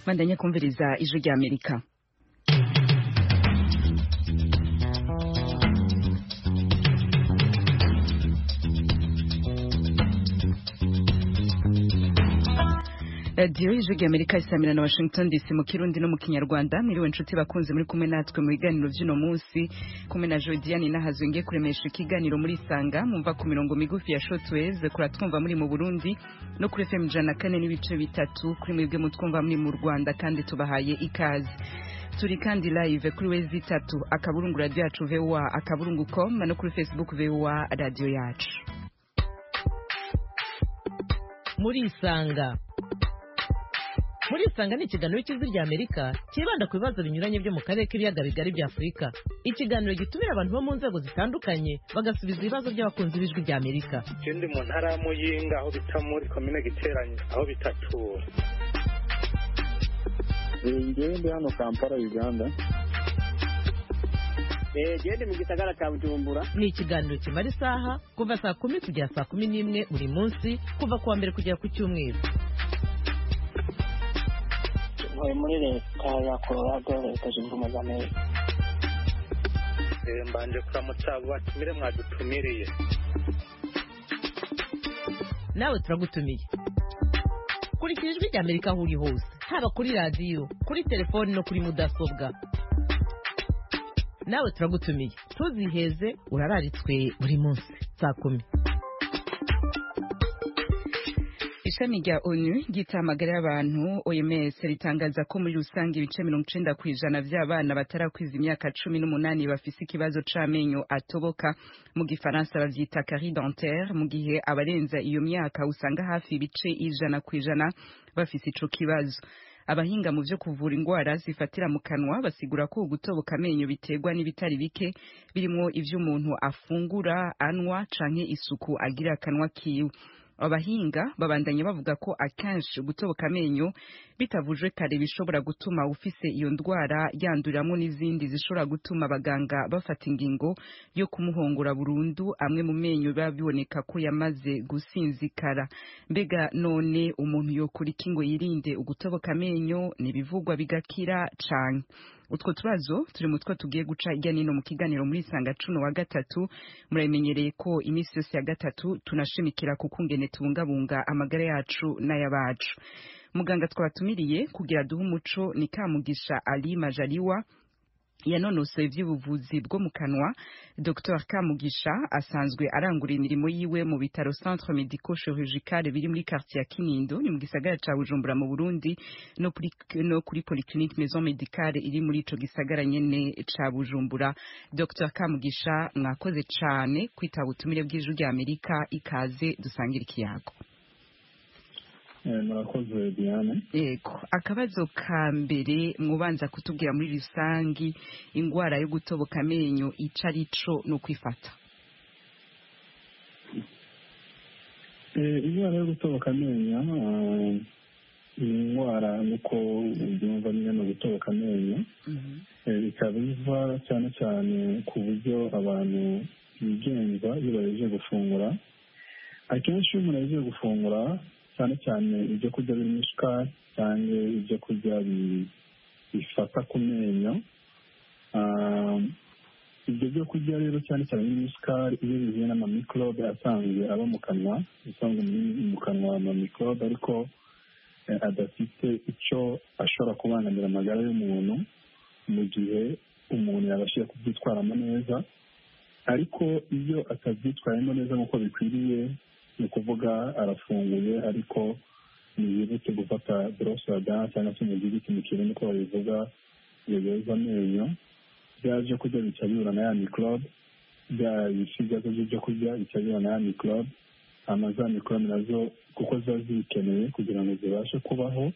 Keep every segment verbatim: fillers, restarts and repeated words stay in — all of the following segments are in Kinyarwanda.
bandanya kumviriza ijwi rya Amerika. Radio ijwi rya Amerika isamira na Washington D C mu Kirundi no mu Kinyarwanda. Miriwe inshuti bakunze muri kumwe natwe mu biganiro by'ino munsi, kumwe na Jodiane nahazwe ngiye kuremesha ikiganiro muri Sanga mumva ku mirongo migufi ya shortwave kuri twumva muri mu Burundi no kuri F M ijana na kane n'ibice bitatu, kuri mwebwe mutwumva muri mu Rwanda kandi tubahaye ikaze. Turi kandi live kuri wezi itatu akaburungu radio yacu V O A akaburungu point com no kuri Facebook V O A radio yacu. Muri Sanga Muri Sanga ni ikiganiro cy'ijwi rya Amerika kibanda ku bibazo binyuranye byo mu karere k'ibiyaga bigari bya Afurika. Ikiganiro gitumira abantu bo mu nzego zitandukanye bagasubiza ibibazo by'abakunzi b'ijwi rya Amerika. Ikindi mu ntara ya Muyinga aho bita muri komine Giteranye aho bitatura. Ngende hano Kampala Uganda. Eh gende mu gisagara cya Bujumbura. Ni ikiganiro kimara isaha kuva saa kumi kugera saa kumi n'imwe buri munsi kuva kuwa mbere kugera ku cyumweru. Muri leta ya Colorado leta zunze ubumwe za Amerika. Mbanje kuramutsa abo batumire mwadutumiriye. Nawe turagutumiye. Kurikira ijwi rya Amerika aho uri hose, haba kuri radio, kuri telefone no kuri mudasobwa. Nawe turagutumiye. Tuziheze urararitswe buri munsi saa kumi. Ishami rya ONU gitamagara y'abantu O M S ritangaza ko muri rusange ibice mirongo icenda kw'ijana by'abana batarakwiza imyaka cumi n'umunani bafise ikibazo c'amenyo atoboka, mu gifaransa bavyita carie dentaire, mu gihe abarenza iyo myaka usanga hafi ibice ijana kw'ijana bafise ico kibazo. Abahinga mu byo kuvura ingwara zifatira mu kanwa basigura ko gutoboka amenyo biterwa n'ibitari bike birimo ivy'umuntu afungura, anwa canke isuku agira kanwa kiwe. Abahinga babandanye bavuga ko akenshi gutoboka amenyo bitavujwe kare bishobora gutuma ufise iyo ndwara yanduriramo n'izindi zishobora gutuma abaganga bafata ingingo yo kumuhongora burundu amwe mu menyo biba biboneka ko yamaze gusinzikara. Mbega none umuntu yokora iki ngo yirinde ugutoboka amenyo? Nibivugwa bigakira canke? Utwo tubazo turi mutwe tugiye guca ijya nino mu kiganiro muri Sanga cuno wa gatatu. Murayimenyereye ko imisi yose ya gatatu tunashimikira kukungene tubungabunga amagara yacu n'ayabacu. Muganga twabatumiriye kugira duhe umuco ni Kamugisha Ali Majaliwa yanonosoye ivy'ubuvuzi bwo mu kanwa. Docteur Kamugisha asanzwe arangura imirimo yiwe mu bitaro Centre Medico Chirurgical biri muri quartier ya Kinindo ni mu gisagara ca Bujumbura mu Burundi no kuri no kuri Polyclinique Maison Médicale iri muri ico gisagara nyene ca Bujumbura. Docteur Kamugisha mwakoze cane kwitaba ubutumire bw'ijwi rya Amerika, ikaze dusangira ikiyago. Murakoze Diane. Yego, akabazo ka mbere mubanza kutubwira muri rusangi ingwara yo gutoboka amenyo ica arico no kwifata. Eh ingwara yo gutoboka amenyo ingwara nuko byumva nyine no gutoboka amenyo. Mhm. Eh ikaba iva cyane cyane ku buryo abantu bigenza iyo baje gufungura. Akenshi umuntu aje gufungura cyane cyane ibyo kurya birimo isukari cyangwa ibyo kurya bifata ku menyo. Ibyo byo kurya rero cyane cyane birimo isukari iyo bihuye n'amamikorobe asanzwe aba mu kanwa, usanga mu kanwa amamikorobe ariko adafite icyo ashobora kubangamira amagara y'umuntu mu gihe umuntu yabashije kubyitwaramo neza. Ariko iyo atabyitwaramo neza nk'uko bikwiriye, ni ukuvuga arafunguye ariko ntiyibutse gufata brosse à dents cyangwa se umugiriki mu kirundi ko babivuga yoza amenyo, byaje kurya bica bihura na ya microbe, bya bisigazo by'ibyo kurya bica bihura na ya microbe. Amaza microbe nazo kuko ziba zikeneye kugira ngo zibashe kubaho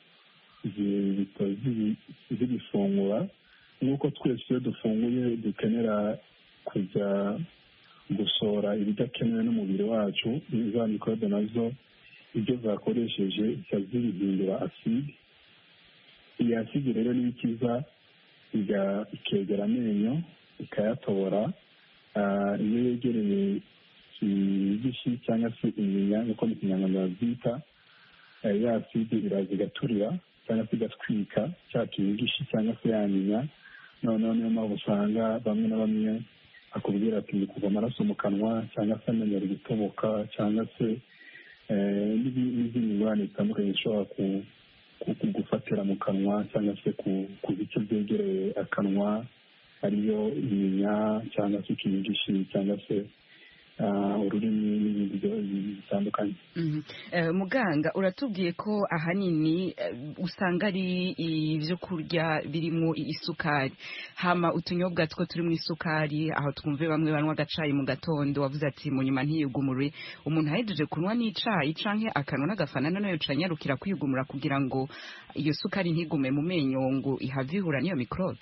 zibifungura, nk'uko twese iyo dufunguye dukenera kujya gusohora ibidakenewe n'umubiri wacu. Za microbe nazo ibyo zakoresheje zibihindura acide. Iyi acide rero ni ikiza ikegera amenyo ikayatobora. Iyo yegereye igishi cyangwa se inyinya nk'uko mu kinyarwanda babyita, ya acide iraza igaturira cyangwa se igatwika cya kingishi cyangwa se yanyinya. noneho niyo mpamvu usanga bamwe na bamwe akubwira ati ndi kuva amaraso mu kanwa cyangwa se amenyo ari gutoboka cyangwa se n'izindi ngorane zitandukanye zishobora gufatira mu kanwa cyangwa se ku bice byegereye akanwa ariyo inyinya cyangwa se ikingishi cyangwa se ururimi n'ibindi bitandukanye. Muganga, uratubwiye ko ahanini usanga ari ibyo kurya birimo isukari, hama utunyobwa two turimo isukari, aho twumve bamwe banywa agacayi mu gatondo, wavuze ati mu nyuma ntiyugumure. Umuntu ahejeje kunywa n'icayi canke akanwa n'agafana nayo canyarukira kwiyugumura kugira ngo iyo sukari ntigume mu menyo ngo ihave ihura n'iyo microbe.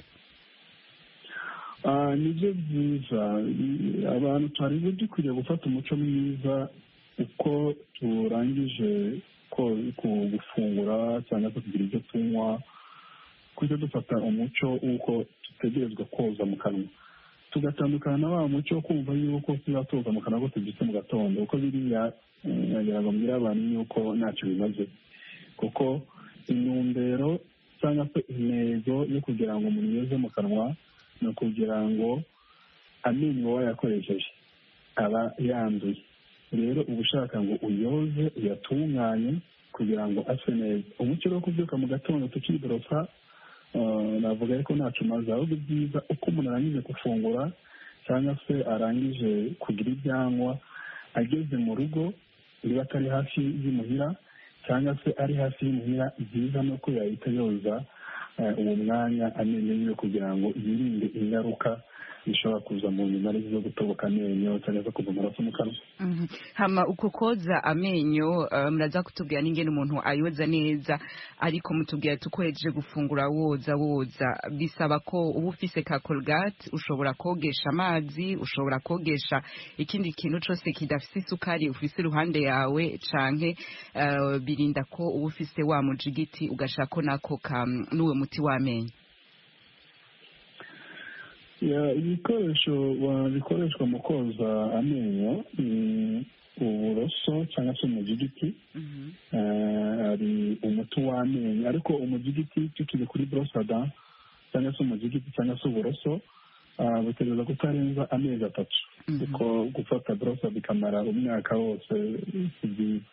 nibyo byiza, abantu twari dukwiriye gufata umuco mwiza uko turangije gufungura cyangwa se kugira ibyo tunywa, kujya dufata umuco w'uko dutegerezwa koza mu kanwa, tugatandukana na wa muco wo kumva yuko tuba toza mu kanwa ko tubyutse mu gatondo, kuko biriya ngira ngo mbwira abantu yuko ntacyo bimaze, kuko intumbero cyangwa se intego yo kugira ngo umuntu yoze mu kanwa ni ukugira ngo amenyo wayakoresheje aba yanduye. Rero uba ushaka ngo uyoze uyatunganye kugira ngo ase neza. Umuco wo kubyuka mu gatondo tukiborosa navuga ariko ntacyo umaze, ahubwo byiza uko umuntu arangije gufungura cyangwa se arangije kugira ibyanywa, ageze mu rugo niba atari hafi y'imuhira cyangwa se ari hafi y'imuhira, byiza nuko yahita yoza uwo mwanya amenyo yiwe kugira ngo yirinde ingaruka zishobora kuza mu nyuma arizo gutoboka amenyo cyangwa se kuva amaraso mu kanwa. Hama uko koza amenyo muraza kutubwira n'ingene umuntu ayoza neza, ariko mutubwira tukohejeje gufungura woza woza bisaba ko uba ufise ka Colgate, ushobora kogesha amazi, ushobora kogesha ikindi kintu cyose kidafise isukari ufise iruhande yawe, canke birinda ko uba ufise wa mujigiti ugashako nako n'uwo muti w'amenyo. ibikoresho bikoreshwa mu koza amenyo ni uburoso cyangwa se umujigiti, hari umuti w'amenyo, ariko umujigiti tukiri kuri borosada cyangwa se umujigiti cyangwa se uburoso butegereza kutarenza amezi atatu, kuko gufata borosada bikamara umwaka wose si byiza.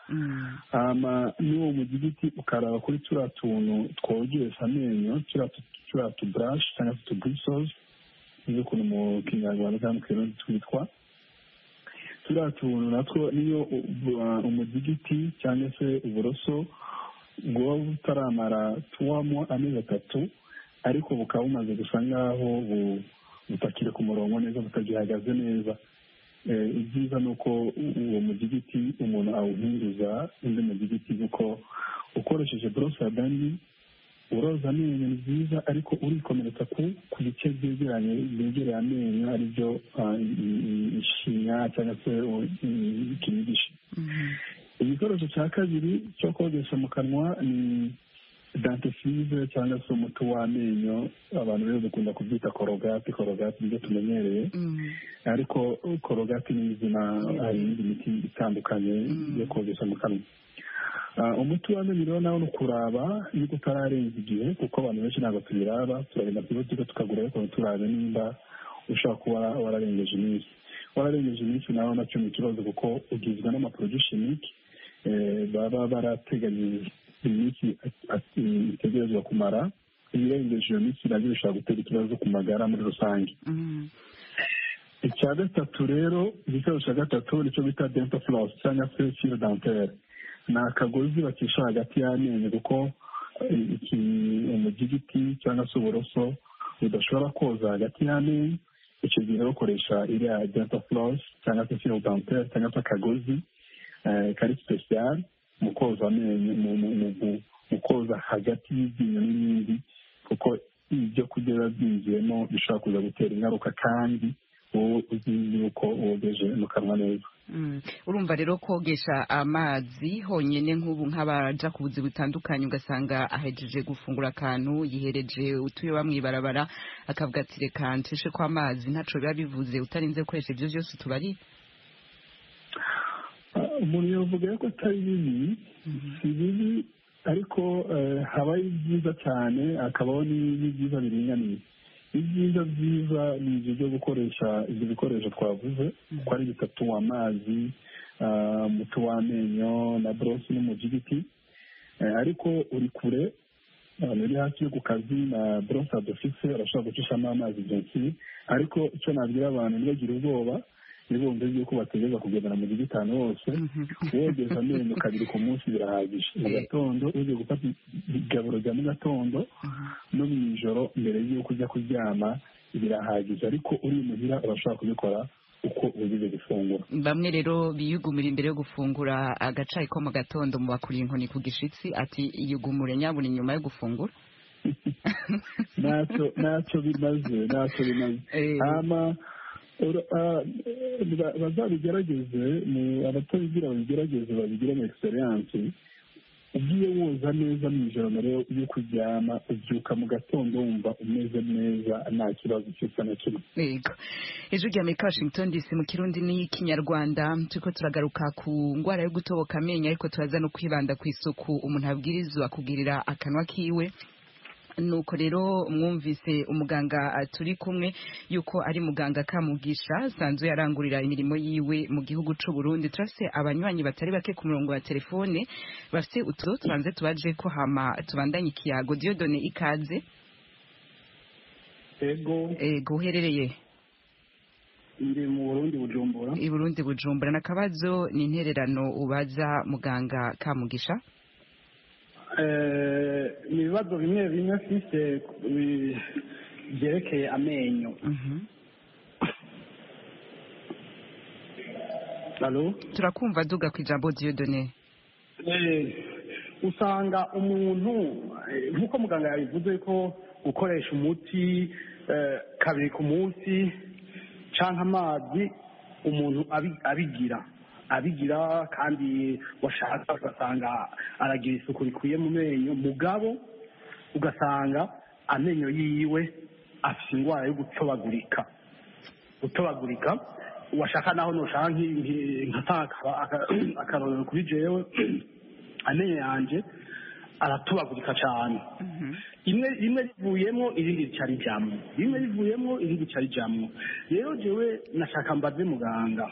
n'uwo mujigiti ukaraba kuri turiya tuntu twogesha amenyo, turiya tuburashi cyangwa se tuburisozi, niyo ukuntu mu kinyarwanda cyangwa mu kirundi twitwa, turiya tuntu natwo niyo umujigiti cyangwa se uburoso bwaba butaramara tuwamo amezi atatu, ariko bukaba bumaze gusa nk'aho butakiri ku murongo neza, butagihagaze neza, ibyiza ni uko uwo mujigiti umuntu awuhinduza undi mujigiti, kuko ukoresheje borosada mbi uroza amenyo ni byiza, ariko urikomeretsa ku bice byegeranye byegereye amenyo, aribyo ishinya cyangwa se ikingishi. Igikoresho cya kabiri cyo kogesha mu kanwa ni dentifrice cyangwa se umuti w'amenyo, abantu rero dukunda kubyita korogati. Korogati nibyo tumenyereye, ariko korogati ni izina, hari indi miti itandukanye yo kogesha mu kanwa. umuti w'amenyo rero nawe ni ukuraba yuko utararenza igihe, kuko abantu benshi ntabwo tubiraba, turagenda ku butike tukagura, ariko ntiturabe nimba ushobora kuba wararengeje iminsi. wararengeje iminsi nawe nacyo ni ikibazo, kuko ugizwe n'amaporoduwi chimique baba barateganyije iminsi itegerezwa kumara, ibirengeje iyo minsi nabyo bishobora gutera ikibazo ku magara muri rusange. icya gatatu rero, igikoresho cya gatatu nicyo bita dental floss cyangwa se fil dentaire. ni akagozi bacisha hagati y'amenyo, kuko umujigiti cyangwa se uburoso budashobora koza hagati y'amenyo, icyo gihe bakoresha iriya dental floss cyangwa se fil dentaire cyangwa se akagozi kari special mu koza amenyo, mu koza hagati y'iryinyo n'irindi, kuko ibyo kurya biba byinjiyemo bishobora kuza gutera ingaruka, kandi wowe uzi yuko wogeje mu kanwa neza. urumva rero kogesha amazi honyine, nk'ubu nk'abaja ku buzi butandukanye ugasanga ahejeje gufungura akantu yihereje utuye bamwibarabara, akavuga ati reka nteshe ko amazi, ntaco biba bivuze utarinze gukoresha ibyo byose tubari. umuntu yavuga ko atari bibi, si bibi, ariko habaho ibyiza cyane hakabaho n'ibyiza biringaniye. ibyiza byiza ni ibyo byo gukoresha ibyo bikoresho twavuze uko ari bitatu: amazi, umuti w'amenyo na borose n'umujigiti. ariko uri kure, uri hafi yo ku kazi na borose adofise urashobora gucishamo amazi byinshi. ariko icyo nabwira abantu ntibagire ubwoba, ntibumve yuko bategereza kugendana mu gihe gitanu hose. wogeza amenyo kabiri ku munsi birahagije. mu gatondo ugiye gufata igaburo rya mu gatondo no mu ijoro mbere y'uko ujya kuryama birahagije. ariko uri muhira urashobora kubikora uko ugize gufungura. Bamwe rero biyugumira imbere yo gufungura agacayi ko mu gatondo mu bakuriye inkoni ku gishitsi, ati yugumure nyabuna nyuma yo gufungura. ntacyo ntacyo bimaze ntacyo bimaze hama bazabigerageze, abatabigira babigerageze babigiremo experience. ugiye woza neza mu ijoro mbere yo kuryama ubyuka mu gatondo wumva umeze neza nta kibazo cyose na kimwe. Yego. Ijwi rya Amerika Washington D C mu Kirundi n'ikinyarwanda, turiko turagaruka ku ngwara yo gutoboka amenyo, ariko turaza no kwibanda ku isuku umuntu abwirizwa kugirira akanwa kiwe. Nuko rero mwumvise umuganga turi kumwe yuko ari muganga Kamugisha sanzwe yarangurira imirimo yiwe mu gihugu c'u Burundi. Turase abanywanyi batari bake ku murongo wa telefone bafite utuzo tubanze tubaje ko hama tubandanye ikiyago. Dieudonné ikaze. Ego. Ego uherereye? Ndi mu Burundi Bujumbura. I Burundi Bujumbura. Nakabazo ni intererano ubaza muganga Kamugisha? ni ibibazo bimwe bimwe mfise byerekeye amenyo. Halo, turakumva duga ku ijambo Dieudonné. usanga umuntu nk'uko muganga yabivuze ko gukoresha umuti kabiri ku munsi canke amazi umuntu abigira abigira kandi washaka ugasanga aragira isuku rikwiye mu menyo, mugabo ugasanga amenyo yiwe afite indwara yo gutobagurika gutobagurika washaka naho nushaka nkataka akarorero kuri jewe amenyo yanje aratobagurika cyane. imwe rimwe rivuyemo irindi ricari jamwe rimwe rivuyemo irindi ricari jamwe. rero jewe nashaka mbaze muganga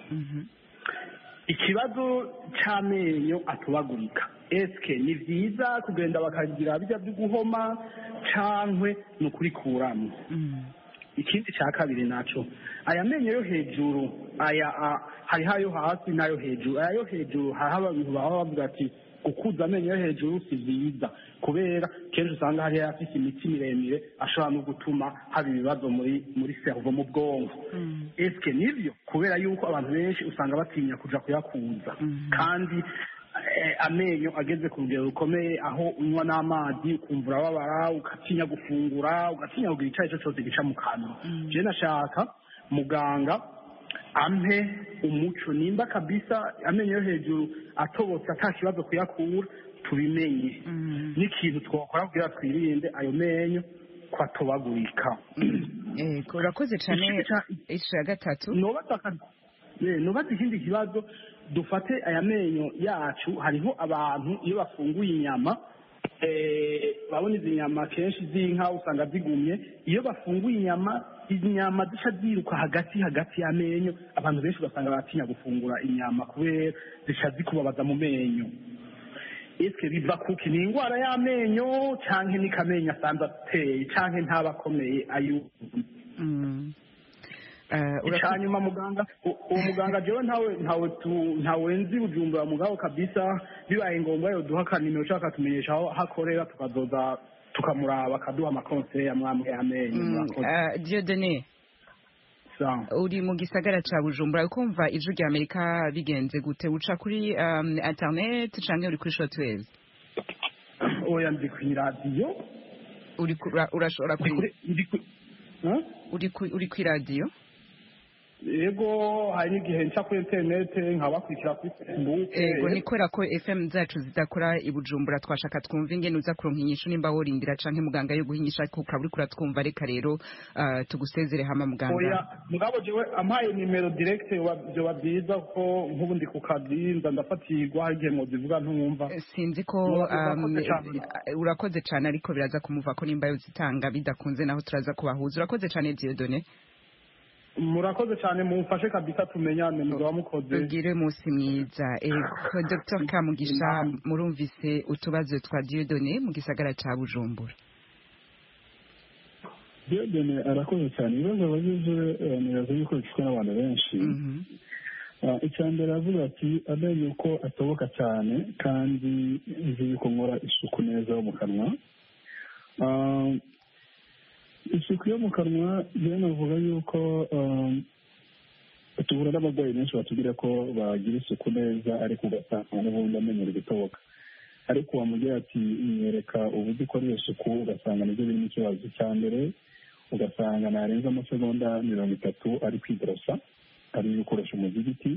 ikibazo cy'amenyo atubagurika, eske ni byiza kugenda bakagira bijya byo guhoma cankwe ni ukurikuramo? ikindi cya kabiri naco, aya menyo yo hejuru aya hariho ayo hasi n'ayo hejuru. aya yo hejuru hariho abantu baba bavuga ati gukuza amenyo yo hejuru si byiza, kubera kenshi usanga hari afite imitsi miremire ashobora no gutuma haba ibibazo muri muri cerveau mu bwonko. eske nibyo? kubera yuko abantu benshi usanga batinya kuja kuyakuza, kandi amenyo ageze ku rugero rukomeye aho unywa n'amazi ukumva urababara, ugatinya gufungura, ugatinya kugira icyo ari cyo cyose gica mu kanwa. je nashaka muganga ampe umuco nimba kabisa amenyo yo hejuru atobotse ata kibazo kuyakura, tubimenye n'ikintu twakora kugira twirinde ayo menyo ko atobagurika. Ego, urakoze cyane. Isha gatatu nobaza ikindi kibazo, dufate aya menyo yacu, hariho abantu iyo bafunguye inyama, babona izi nyama kenshi z'inka usanga zigumye, iyo bafunguye inyama inyama zica ziruka hagati hagati y'amenyo, abantu benshi ugasanga baratinya gufungura inyama kubera zica zikubabaza mu menyo. eske biva kuki? ni indwara y'amenyo canke ni kamenyo asanzwe ateye canke ntaba akomeye ayo? icyanyuma muganga, uwo muganga jewe ntawe ntawe ntawe nzi Bujumbura mugabo kabisa, bibaye ngombwa yo duha akanimero ushaka tumenyesha aho hakorera tukazoza tukamuraba akaduha amakonseye ya mwamwe y'amenyo. Dieudonné, uri mu gisagara ca Bujumbura, ukumva ijwi rya Amerika bigenze gute? uca kuri internet canke uri kuri shortwave? oya ndi kuri radio. uri urashobora kuri uri kuri radio? yego hari n'igihe nca kuri interinete nkabakurikira kuri facebook ego nikora ko fm zacu zidakora i Bujumbura twashaka twumva ingene uza kuronka inyishu nimba worindira canke muganga yo guhinyisha ko ukaba uriko uratwumva reka rero uh, tugusezere hama muganga oya mugabo jewe ampaye nimero direct byoba byiza ko nk'ubu ndi ku kazi nza ndafatirwa hari igihe mwozivuga ntumwumva sinzi ko um, urakoze cane ariko biraza kumuva ko nimba yozitanga bidakunze naho turaza kubahuza urakoze cane Dieudonné murakoze cyane mumfashe kabisa tumenyane mugaba mukoze ugire umunsi mwiza ego Dr Kamugisha murumvise utubazo twa Dieudonné mu gisagara ca Bujumbura. Dieudonné arakoze cyane ibibazo abagize nibaza yuko bifitwe n'abantu benshi icya mbere avuga ati amenye uko atoboka cyane kandi nzi yuko nkora isuku neza yo mu kanwa. Isuku yo mu kanwa rero navuga yuko tubura n'abarwayi benshi batubwira ko bagira isuku neza ariko ugasanga n'ubundi amenyera gutoboka ariko wamubwira ati nyereka uburyo ukora iyo suku ugasanga nibyo birimo ikibazo cya mbere ugasanga narenza amasegonda mirongo itatu ari kwiborosa ari gukoresha umuzigiti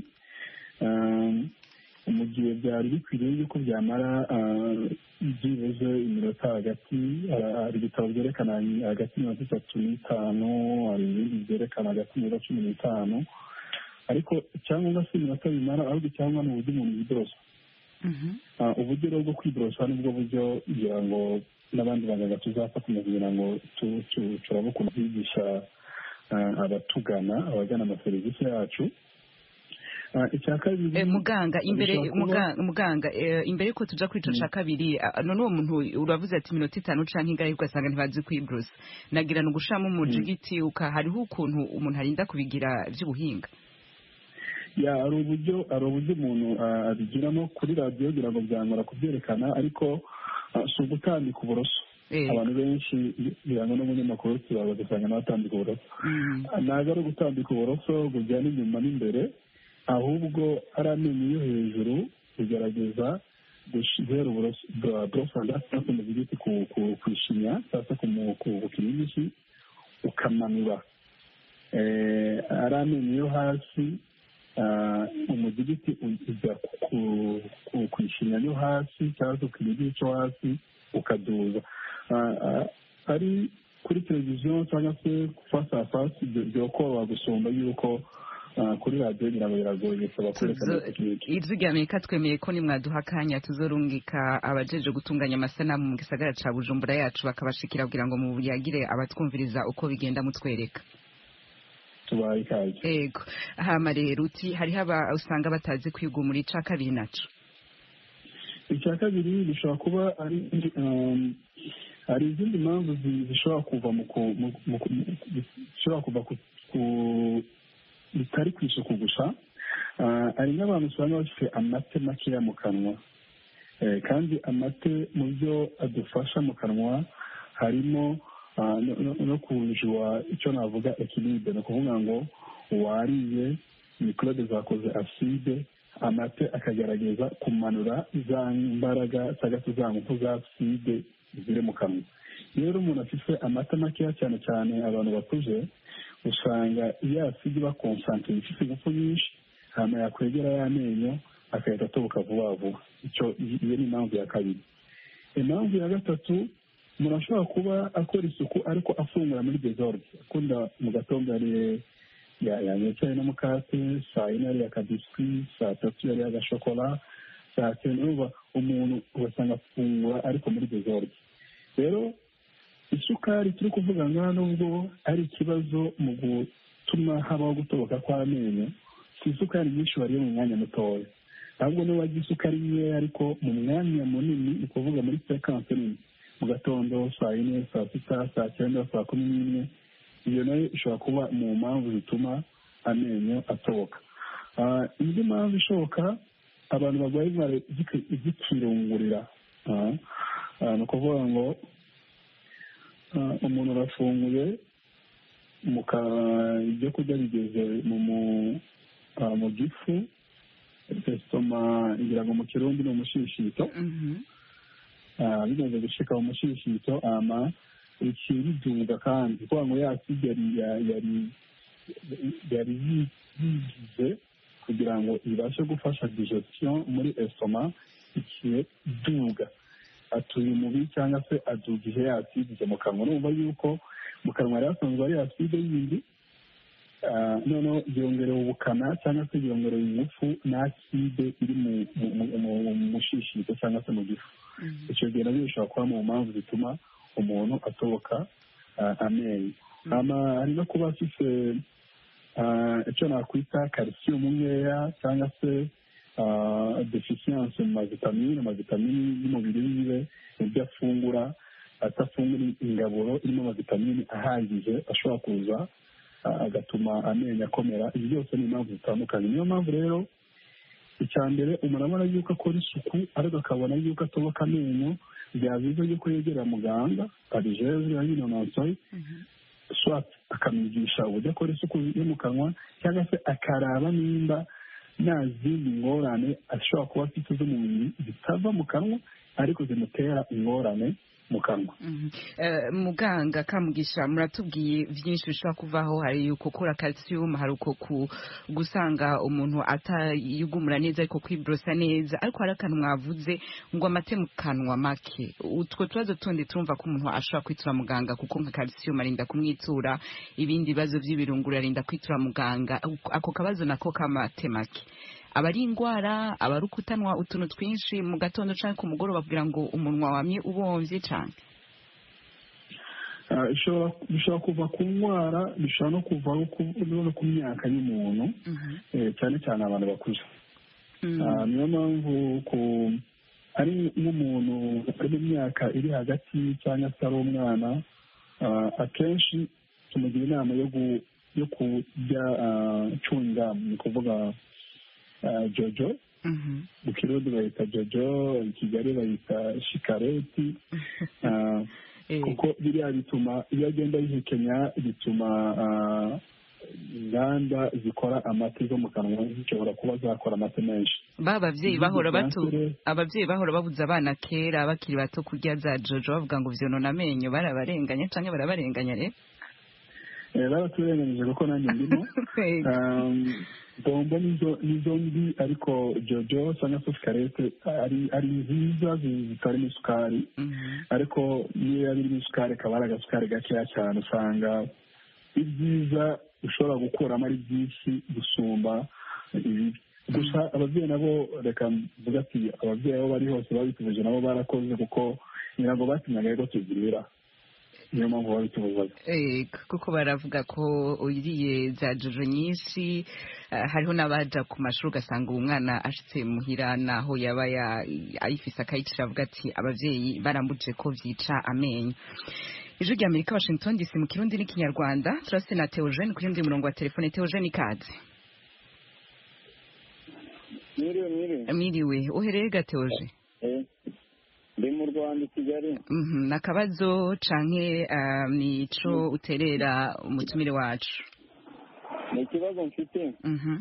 mu gihe byari bikwiriye yuko byamara byibuze iminota hagati hari ibitabo byerekana hagati mirongo itatu n'itanu hari ibindi byerekana hagati mirongo cumi n'itanu ariko icyangombwa si iminota bimara ahubwo icyangombwa ni uburyo umuntu yiborosa uburyo rero bwo kwiborosa nibwo buryo kugira ngo n'abandi baganga tuzafatanya kugira ngo turabe ukuntu twigisha abatugana abagana amaserivisi yacu. Icya kabiri muganga imbere muganga imbere yuko tuja kuri ico ca kabiri none uwo muntu uravuze ati minota itanu canke ingahe ugasanga ntibazi kwiborosa nagira no gushamo umujigiti uka hariho ukuntu umuntu arinda kubigira vy'ubuhinga ya ari uburyo ari uburyo umuntu abigiramo kuri radiyo kugira ngo byangora kubyerekana ariko si ugutambika uburoso abantu benshi birangwa n'umunyamakuru tubaza ugasanga n'abatambika uburoso ntabwo ari ugutambika uburoso bujyana inyuma n'imbere ahubwo ari amenyo yo hejuru kugerageza guhera uburoso cyangwa se umuzigiti ku ishinya cyangwa se ku kinigi ukamanura ari amenyo yo hasi umuzigiti ujya ku ishinya yo hasi cyangwa se ku kinigi cyo hasi ukaduza ari kuri televiziyo cyangwa se face à face byokoroha gusumba yuko kuri radiyo ngira ngo biragoye bisaba kwerekana ijwi rya Amerika twemeye ko nimwaduha akanya tuzorungika abajeje gutunganya amasanamu mu gisagara ca Bujumbura yacu bakabashikira kugira ngo mubuyagire abatwumviriza uko bigenda mutwereka tubaye ikaze ego hama rero uti hariho aba usanga batazi kwiga muri ca kabiri naco icya kabiri bishobora kuba ari hari izindi mpamvu zishobora kuva mu zishobora kuva ku bitari ku isuku gusa hari n'abantu usanga bafite amate makeya mu kanwa kandi amate mu byo adufasha mu kanwa harimo no kunjwa icyo navuga ekilibre ni ukuvuga ngo wariye mikorobe zakoze aside amate akagerageza kumanura za mbaraga cyangwa se za ngufu za aside ziri mu kanwa. Rero umuntu afite amata makeya cyane cyane abantu bakuze usanga iyo aside iba konsantere ifite ingufu nyinshi hama yakwegera y'amenyo agahita atoboka vuba vuba. Icyo iyo ni impamvu ya kabiri. Impamvu ya gatatu umuntu ashobora kuba akora isuku ariko afungura muri desordre akunda mu gatondo yari yanyocaye n'umukate saa yine yari akabiswi saa tatu yari agashokora saa cyenda uba umuntu ugasanga afungura ariko muri desordre. Rero isukari turi kuvuga ngaha nubwo ari ikibazo mu gutuma habaho gutoboka kw'amenyo si isukari nyinshi wariye mu mwanya mutoya ahubwo niba wagira isukari nkeya ariko mu mwanya munini ni ukuvuga muri sekanse nini mu gatondo saa yine saa sita saa cyenda saa kumi n'imwe iyo nayo ishobora kuba mu mpamvu zituma amenyo atoboka. Indi mpamvu ishoboka abantu barwaye indwara zikirungurira ni ukuvuga ngo umuntu arafunguye ibyo kurya bigeze mu gifu esitoma ngira ngo mu kirundi ni umushishito bimaze gushika mu mushishito ama ikiriduga kandi kuko ngo yaside yari yari yari yigize kugira ngo ibashe gufasha digestion muri esoma ikiye duga atuye umubi cyangwa se adugije ya acide mu kanwa. urumva yuko mu kanwa yari asanzwe ari acide yindi, noneho yongerewe ubukana cyangwa se yongerewe ingufu na acide iri mu mushishito cyangwa se mu gifu. icyo gihe nabyo bishobora kuba mu mpamvu zituma umuntu atoboka amenyo. hari no kuba afite icyo nakwita calcium nkeya cyangwa se deficience mu mavitamine amavitamine y'umubiri wiwe ibyo afungura atafungura ingaburo irimo amavitamine ahagije ashobora kuza agatuma amenyo akomera. ibi byose ni impamvu zitandukanye. niyo mpamvu rero icya mbere umuntu abona yuko akora isuku ariko akabona yuko atoboka amenyo, byabiza yuko yegera muganga abijejwe yabinonosoye, swat akamwigisha uburyo akora isuku yo mu kanwa cyangwa se akaraba nimba nta zindi ngorane ashobora kuba afite z'umubiri zitava mu kanwa ariko zimutera ingorane mu kanwa. Muganga Kamugisha, muratubwiye byinshi bishobora kuvaho. hari uko kura calcium, hari uko gusanga umuntu atayugumura neza ariko kwibrosa neza, ariko hari akantu mwavuze ngo amate mu kanwa make. utwo tubazo tundi turumva ko umuntu ashobora kwitura muganga kuko nka calcium arinda kumwitura, ibindi bibazo by'ibirunguru arinda kwitura muganga. ako kabazo nako kamate make aba ari indwara, aba ari ukutanwa utuntu twinshi mu gatondo cyangwa ku mugoroba kugira ngo umunwa wamye ubomvye cyane? bishobora kuva ku ndwara, bishobora no kuva no ku myaka y'umuntu, cyane cyane abantu bakuze. niyo mpamvu ari nk'umuntu ari mu myaka iri hagati cyangwa se ari umwana, akenshi tumugira inama yo kurya chewing-gum, ni ukuvuga jojo. mu kirundi bayita jojo, i Kigali bayita shikareti. kuko biriya bituma iyo agenda yihekenya bituma inganda zikora amata zo mu kanwa zishobora kuba zakora amata menshi. ba ababyeyi bahora batu ababyeyi bahora babuza abana kera bakiri bato kurya za jojo bavuga ngo vyonona amenyo, barabarenganya canke barabarenganya rero? baraturenganyije kuko nanjye ndimo. bombo nizo mbi, ariko jojo cyangwa se sikarete ari nziza zitarimo isukari, ariko niyo yaba irimo isukari akaba ari agasukari gakeya cyane, usanga ibyiza ushobora gukuramo ari byinshi gusumba ibi. gusa ababyeyi nabo, reka mvuga ati ababyeyi aho bari hose babitubuje nabo barakoze, kuko ntabwo batinyaga ko tugirira, niyo mpamvu babitubuzaga. kuko baravuga ko uriye za jojo nyinshi, hariho n'abaja ku mashuri ugasanga uwo mwana ashitse muhira naho yaba ayifise akayicira, avuga ati ababyeyi barambuje ko vyica amenyo. ijwi rya Amerika, Washington D C, mu kirundi n'ikinyarwanda. turase na Theogene kuri undi murongo wa telefone. Theogene, ikaze. Mwiriwe mwiriwe. Mwiriwe, uhereye ga Theogene? Ndi mu Rwanda, i Kigali. Nakabazo canke ni ico uterera umutumire wacu? Ni ikibazo mfite.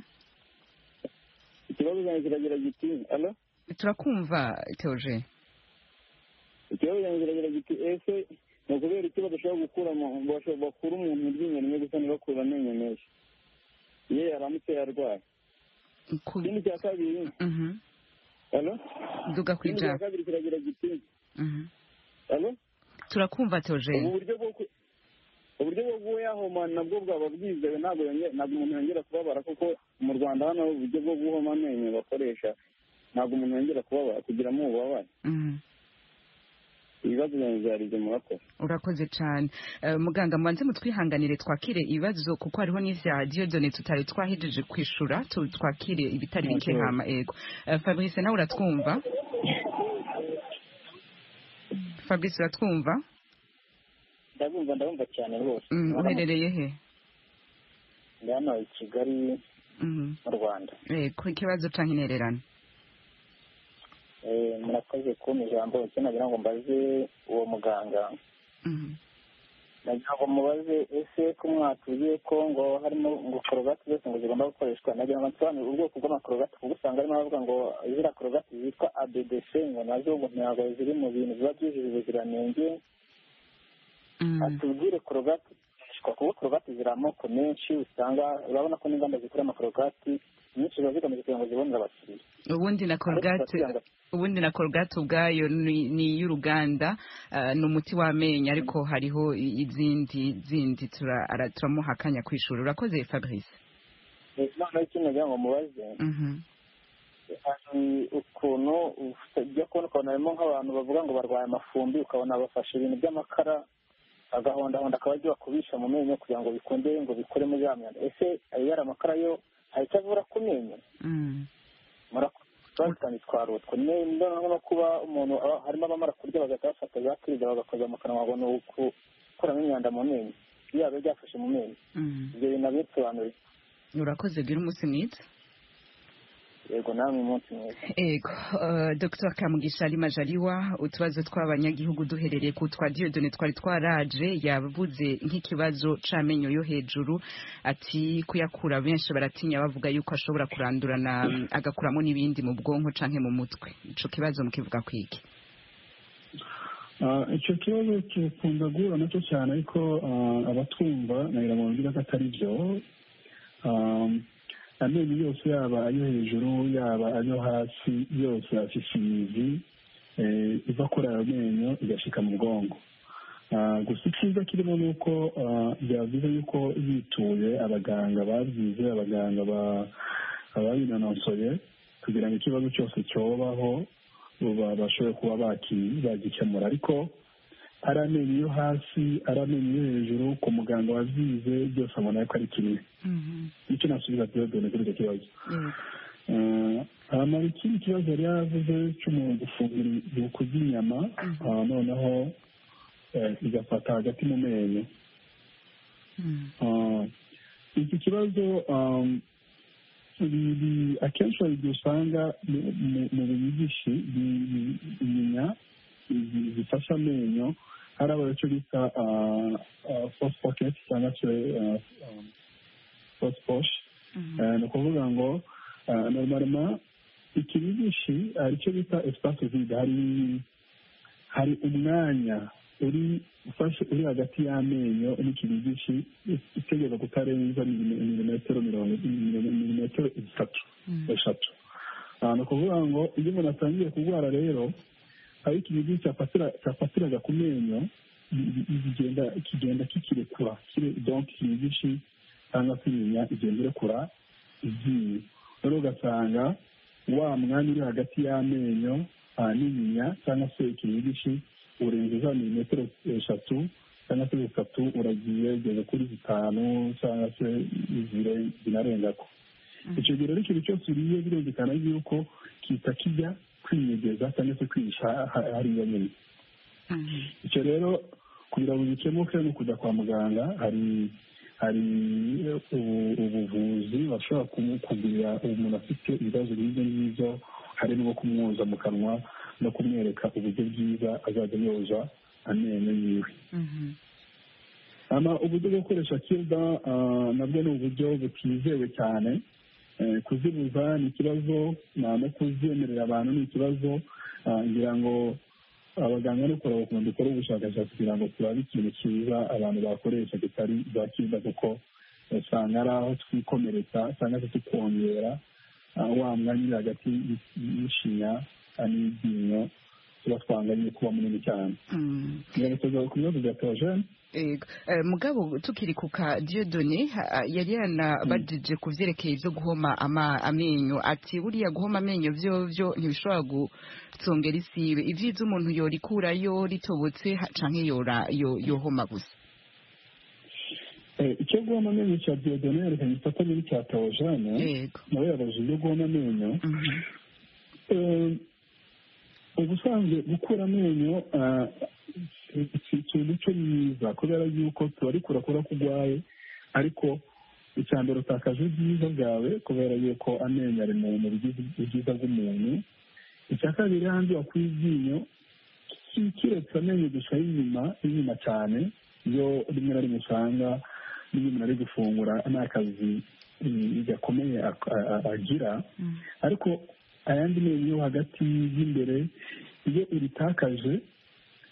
ikibazo cyanjye kiragira giti, alo? Turakumva Theogene. ikibazo cyanjye kiragira giti, ese ni ukubera iki badashobora gukuramo, bakura umuntu iryinyo rimwe gusa ntibakura amenyo menshi iyo yaramutse yarwaye? ikindi cya kabiri, alo? duga kwija. ikindi cya kabiri kiragira giti, alo? turakumva Theogene. uburyo bwo uburyo bwo guhoma nabwo bwaba bwizewe, ntabwo ntabwo umuntu yongera kubabara, kuko mu Rwanda hano uburyo bwo guhoma amenyo bakoresha ntabwo umuntu yongera kubabara kugiramo ububabare. ibibazo byanjye byarize murakoze. Urakoze cyane. Muganga, mwanze mutwihanganire twakire ibibazo kuko hariho n'ivya Dieudonné tutari twahejeje kwishura, twakire ibitari bike hama. Ego Fabrice, nawe uratwumva? Fabrice, uratwumva? ndabumva ndabumva cyane rwose. uherereye he? ndi hano i Kigali mu Rwanda. Ego, ikibazo canke intererano? murakoze kumpa ijambo. icyo nagira ngo mbaze uwo muganga, nagira ngo mubaze, ese ko mwatubwiye ko ngo harimo ngo korogati zose ngo zigomba gukoreshwa, nagira ngo nsobanure ubwoko bw'amakorogati, kuko usanga harimo abavuga ngo ziriya korogati zitwa A B D C ngo nazo ngo ntabwo ziri mu bintu biba byujuje ubuziranenge. atubwire korogati kwifashishwa kuko korogati ziri amoko menshi usanga urabona ko n'inganda zikora amakorogati nyinshi ziba zigamije kugira ngo zibonere abakiriya ubundi na korogati ubundi na korogati ubwayo ni iy'uruganda ni umuti w'amenyo ariko hariho izindi zindi turamuha akanya kwishura. Urakoze Fabrice. noneho ikindi nagira ngo mubaze hari ukuntu ujya kubona ukabona harimo nk'abantu bavuga ngo barwaye amafumbi ukabona bafashe ibintu by'amakara agahondahonda akaba agiye kubisha mu menyo kugira ngo bikunde ngo bikore muri ya myanda. ese ayo yari amakara yo hari icyo avura ku menyo? murakoze twarutwe noneho no kuba umuntu harimo abamara kurya bagahita bafata za kirida bagakoza mu kanwa ngo ni ukuramo imyanda mu menyo yaba byafashe mu menyo. ibyo bintu nabisobanuriye. urakoze gira umunsi mwiza. yego namwe umunsi mwiza. Ego uh, Dr Kamugisha Ali Majaliwa, utubazo tw'abanyagihugu duherereye ku twa Dieudonné twari twaraje yavuze nk'ikibazo c'amenyo yo hejuru ati kuyakura benshi baratinya bavuga yuko ashobora kurandurana agakuramo n'ibindi mu bwonko canke mu mutwe. Ico kibazo mukivuga kwiki? Uh, icyo kibazo kikunda guhura nacyo cyane ariko uh, abatwumva nagira ngo mbwira ko atari byo. um, amenyo yose yaba ayo hejuru yaba ayo hasi yose afite imizi iva kuri ayo menyo igashika mu bwonko. gusa icyiza kirimo ni uko byavuze yuko yituye abaganga babyize abaganga babinanosoye kugira ngo ikibazo cyose cyobaho bashobore kuba bagikemura. ariko ari amenyo yo hasi ari amenyo yo hejuru ku muganga wabyize byose abona ko ari kimwe. nicyo nasubiza Dieudonné kuri icyo kibazo. hanyuma ikindi kibazo yari yavuze cy'umuntu gufungira ibihuko by'inyama noneho igafata hagati mu menyo. iki kibazo akenshi hari igihe usanga mu binyigishi inyinya zifasha amenyo hari aba icyo bita force pocket cyangwa se force poche. ni ukuvuga ngo normalement ikinyigishi hari icyo bita espace vide, hari hari umwanya uri ufashe uri hagati y'amenyo n'ikinyigishi utegeka kutarenza milimetero mirongo milimetero itatu eshatu. ni ukuvuga ngo iyo umuntu atangiye kurwara rero aho ikinyigishi cyafatiraga ku menyo kigenda kikirekura donc ikinyigishi cyangwa se inyinya igenda irekura igiye rero ugasanga wa mwanya uri hagati y'amenyo n'inyinya cyangwa se ikinyigishi urenze za milimetero eshatu cyangwa se zitatu uragiye ugeze kuri zitanu cyangwa se zinarengako. icyo gihe rero ikintu cyose uriye birumvikana yuko kita kijya kwinyegeza cyangwa se kwihisha hariya nyine. icyo rero kugira ngo bikemuke no kujya kwa muganga hari hari ubuvuzi bashobora kugurira umuntu afite ibibazo nk'ibyo ngibyo, harimo nko kumwoza mu kanwa no kumwereka uburyo bwiza azajya yoza amenyo yiwe. uburyo bwo gukoresha kirida nabwo ni uburyo butizewe cyane. kuzibuza ni ikibazo no kuzemerera abantu ni ikibazo. ngira ngo abaganga no kureba ukuntu dukora ubushakashatsi kugira ngo turabe ikintu cyiza abantu bakoresha kitari za kirida, kuko usanga ari aho twikomeretsa cyangwa se tukongera wa mwanya uri hagati y'ishinya n'iryinyo tuba twanganye kuba munini cyane. ngerageza ku bibazo bya Theogene. mugabo tukiri ku ka Dieudonné yari yanabajije ku vyerekeye ivyo guhoma amenyo ati buriya guhoma amenyo vyo vyo ntibishobora gutsongera isibe, ivyiza umuntu yorikurayo ritobotse canke yora yohoma gusa. icyo guhoma amenyo cya Dieudonné yerekanye ifatanye n'icya Theogene nawe yabajije ibyo guhoma amenyo. ubusanzwe gukura amenyo ikintu cyo myiza kubera yuko tubarikura kura ko urwaye, ariko icya mbere utakaje ubwiza bwawe kubera yuko amenyo ari mu bwiza bw'umuntu. icya kabiri hanze wakuye iryinyo kiretse amenyo gusa y'inyuma inyuma cyane iyo rimwe na rimwe usanga n'iyo umuntu ari gufungura nta kazi gakomeye agira, ariko ayandi menyo yo hagati y'imbere iyo uritakaje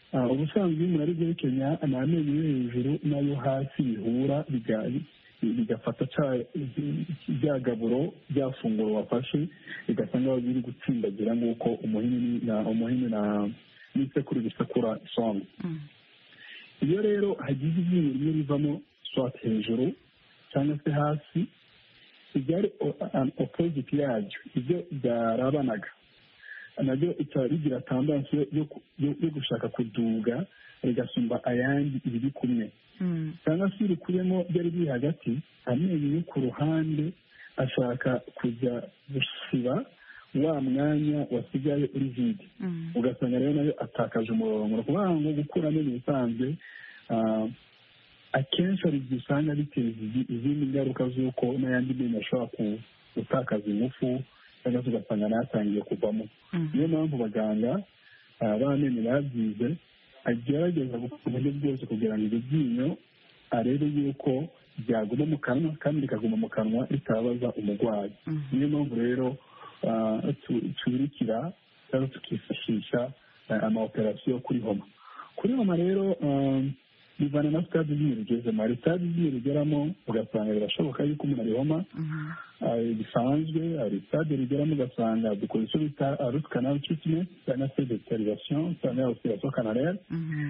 ubusanzwe iyo umuntu ari guhekenya ni amenyo yo hejuru n'ayo hasi bihura bigafata bya gaburo bya funguro wafashe bigasa nk'aho biri gutsindagira nk'uko umuhini n'isekuru bisekura isombe. iyo rero hagize iryinyo rimwe rivamo swat hejuru cyangwa se hasi ibyari opposite yaryo ibyo byarabanaga nabyo ikaba rigira tandansi yo gushaka kuduga rigasumba ayandi ibiri kumwe cyangwa se irikuyemo byari biri hagati amenyo yo ku ruhande ashaka kujya gusiba wa mwanya wasigaye uri vide ugasanga rero nayo atakaje umurongo ni ukuvuga ngo gukura amenyo bisanzwe akenshi hari igihe usanga biteza izindi ngaruka z'uko n'ayandi menyo ashobora gutakaza ingufu cyangwa se ugasanga nayatangiye kuvamo. niyo mpamvu baganga b'amenyo babyize agerageza gukora uburyo bwose kugira ngo ibyo byinyo arebe yuko byaguma mu kanwa kandi bikaguma mu kanwa bitababaza umurwayi. niyo mpamvu rero tubirikira cyangwa tukifashisha amaoperasiyo kuri homa. kuri homa rero bivana na sitade z'iyo rigezemo. hari sitade z'iyo rigeramo ugasanga birashoboka yuko umuntu arihoma bisanzwe, hari sitade rigeramo ugasanga dukora icyo bita root canal treatment cyangwa se detarisation cyangwa operation canalaire.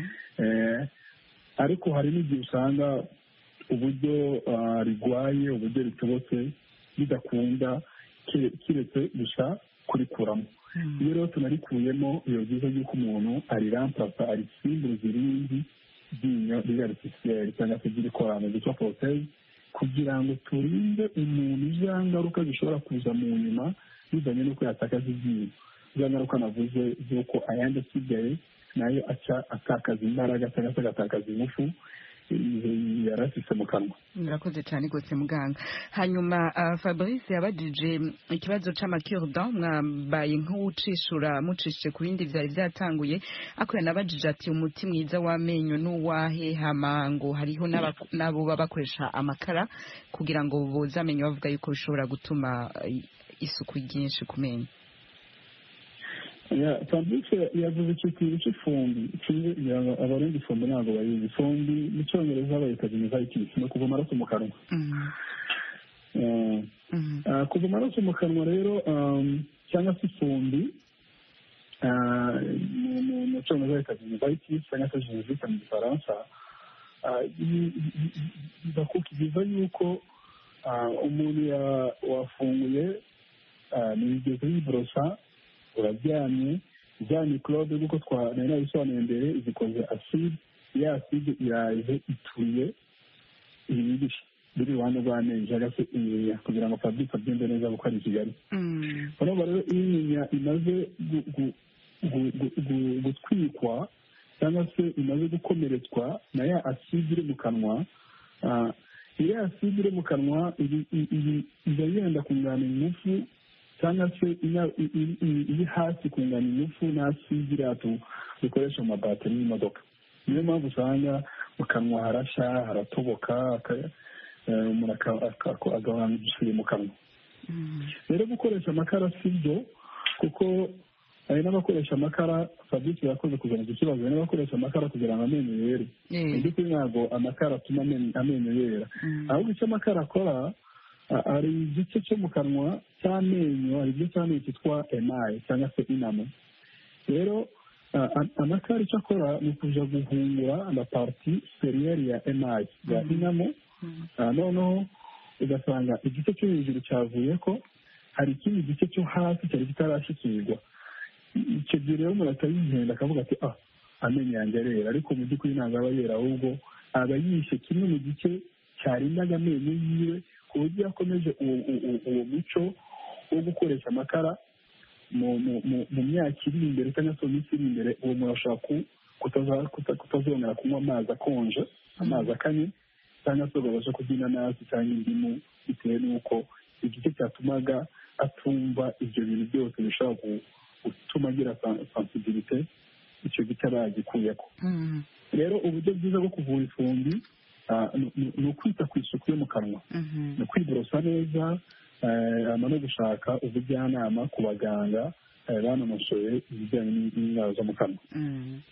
ariko hari n'igihe usanga uburyo rigwaye uburyo ritobotse bidakunda kiretse gusa kurikuramo. iyo rero tunarikuyemo biba byiza yuko umuntu ariramplasa arisimbuza irindi ryinyo riri artificiel cyangwa se ry'irikorano ryitwa proteze kugira ngo turinde umuntu za ngaruka zishobora kuza mu nyuma bizanye n'uko yatakaza iryinyo. za ngaruka navuze z'uko ayandi asigaye nayo aca atakaza imbaraga cyangwa se agatakaza ingufu yarasise mu kanwa. murakoze cyane rwose muganga. hanyuma Fabrice yabajije ikibazo c'amakirdan mwambaye nk'uwucishura mucishije ku bindi vyari vyatanguye ariko yanabajije ati umuti mwiza w'amenyo n'uwahe hamango hariho nabo baba bakoresha amakara kugira ngo boze amenyo bavuga yuko bishobora gutuma isuku ryinshi ku menyo. ya Fabrice yavuze ikintu cy'ifumbi abarundi ifumbi ntabwo bayizi. ifumbi mu cyongereza bayita gingivitis ni ukuva amaraso mu kanwa. kuva amaraso mu kanwa rero cyangwa se ifumbi mu cyongereza bayita gingivitis cyangwa se gingivitis mu gifaransa biva yuko umuntu wafunguye ntiyigeze yiborosa uraryamye za mikorobe nk'uko nari nabisobanuye mbere zikoze aside. ya aside iraje ituye ibibishi biri iruhande rw'amenyo cyangwa se inyinya kugira ngo Fabrice abyumve neza kuko ari i Kigali. urabona rero iyo inyinya imaze gutwikwa cyangwa se imaze gukomeretswa na ya aside iri mu kanwa, iyo aside iri mu kanwa iba yenda kungana ingufu cyangwa se iri hasi kungana ingufu n'aside iriya dukoresha mu mabateri y'imodoka. niyo mpamvu usanga mu kanwa harashya haratoboka umuntu agahorana udusiri mu kanwa. rero gukoresha amakara si byo kuko hari n'abakoresha amakara. Fabrice yakoze kuzana icyo kibazo. hari n'abakoresha amakara kugira ngo amenyo yere. mu by'ukuri ntabwo amakara atuma amenyo yera, ahubwo icyo amakara akora hari igice cyo mu kanwa cy'amenyo, hari igice cy'amenyo cyitwa emaye cyangwa se inamo. rero amakara icyo akora ni ukuja guhungura amaparti superieur ya emaye ya inamo. noneho ugasanga igice cyo hejuru cyavuye ko hari ikindi gice cyo hasi cyari kitarashikirwa. icyo gihe rero umuntu atayihenda akavuga ati ah amenyo yanjye arera, ariko mu by'ukuri ntabwo aba yera, ahubwo aba yishe kimwe mu gice cyarindaga amenyo yiwe ku buryo yakomeje uwo muco wo gukoresha amakara mu myaka iri imbere cyangwa se mu minsi iri imbere. uwo muntu ashobora kutazongera kunywa amazi akonje, amazi akanye, cyangwa se babasha kurya inanasi cyangwa indimu bitewe n'uko igice cyatumaga atumva ibyo bintu byose bishobora gutuma agira sensibilite icyo gice aba yagikuyeko. rero uburyo bwiza bwo kuvura ifumbi ni ukwita ku isuku yo mu kanwa, ni ukwiborosa neza no gushaka ubujyanama ku baganga banonosoye ibijyanye n'indwara zo mu kanwa.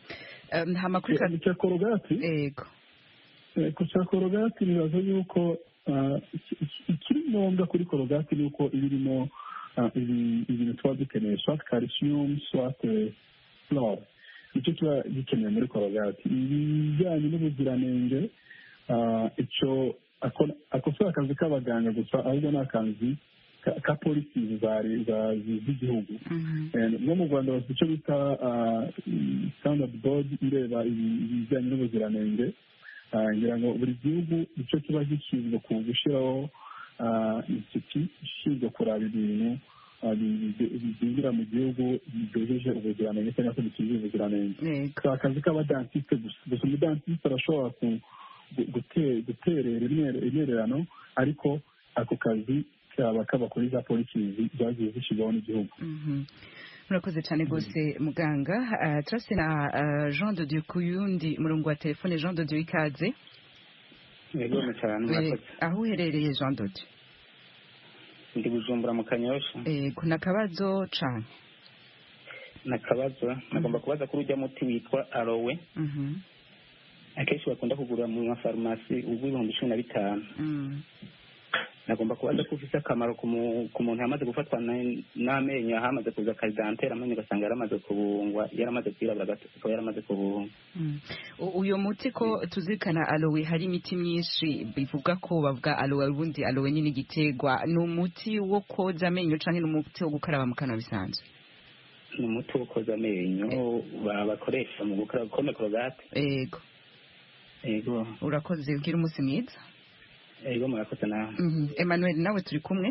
nta makuru ku cya korogati yego ku cya korogati nibaza yuko ikiri ngombwa kuri korogati ni uko iba irimo ibintu tuba dukeneye swat calcium swat flore nicyo kiba gikenewe muri korogati. ibijyanye n'ubuziranenge icyo ako si akazi k'abaganga gusa ahubwo ni akazi ka polisi z'igihugu. no mu rwanda bafite icyo bita standard board ireba ibijyanye n'ubuziranenge. ngira ngo buri gihugu icyo kiba gishinzwe ku gushyiraho insiti ishinzwe kuraba ibintu byinjira mu gihugu byujuje ubuziranenge cyangwa se bitujuje ubuziranenge. si akazi k'abadantiste gusa gusa umudantiste arashobora guterera intererano ariko ako kazi kaba kaba kuri za polisi zagiye zishyirwaho n'igihugu. murakoze cyane rwose muganga. turase na Jean de Dieu ku yundi murongo wa telefone. Jean de Dieu ikaze. yego cyane murakoze. aho uherereye Jean de Dieu? ndi Bujumbura mu Kanyosha. yego nakabazo cyane nakabazo nagomba kubaza kuri ujya muti witwa aloe. mhm akenshi bakunda kugura mu mafarumasi ubw'ibihumbi cumi na bitanu. nagomba kubaza ko ufite akamaro ku muntu yamaze gufatwa n'amenyo hamaze kuza karidantera amenyo ugasanga yaramaze kubungwa yaramaze kwirabura gato akaba yaramaze kubungwa. uyu muti ko tuzirikana aloe hari imiti myinshi bivuga ko bavuga aloe ubundi aloe ni igiterwa. ni umuti wo koza amenyo cyangwa ni umuti wo gukaraba mu kanwa bisanzwe? ni umuti wo koza amenyo bakoresha mu gukaraba kome korogate. yego yego urakoze ugira umunsi mwiza. yego murakoze nawe. Emmanuel nawe turi kumwe.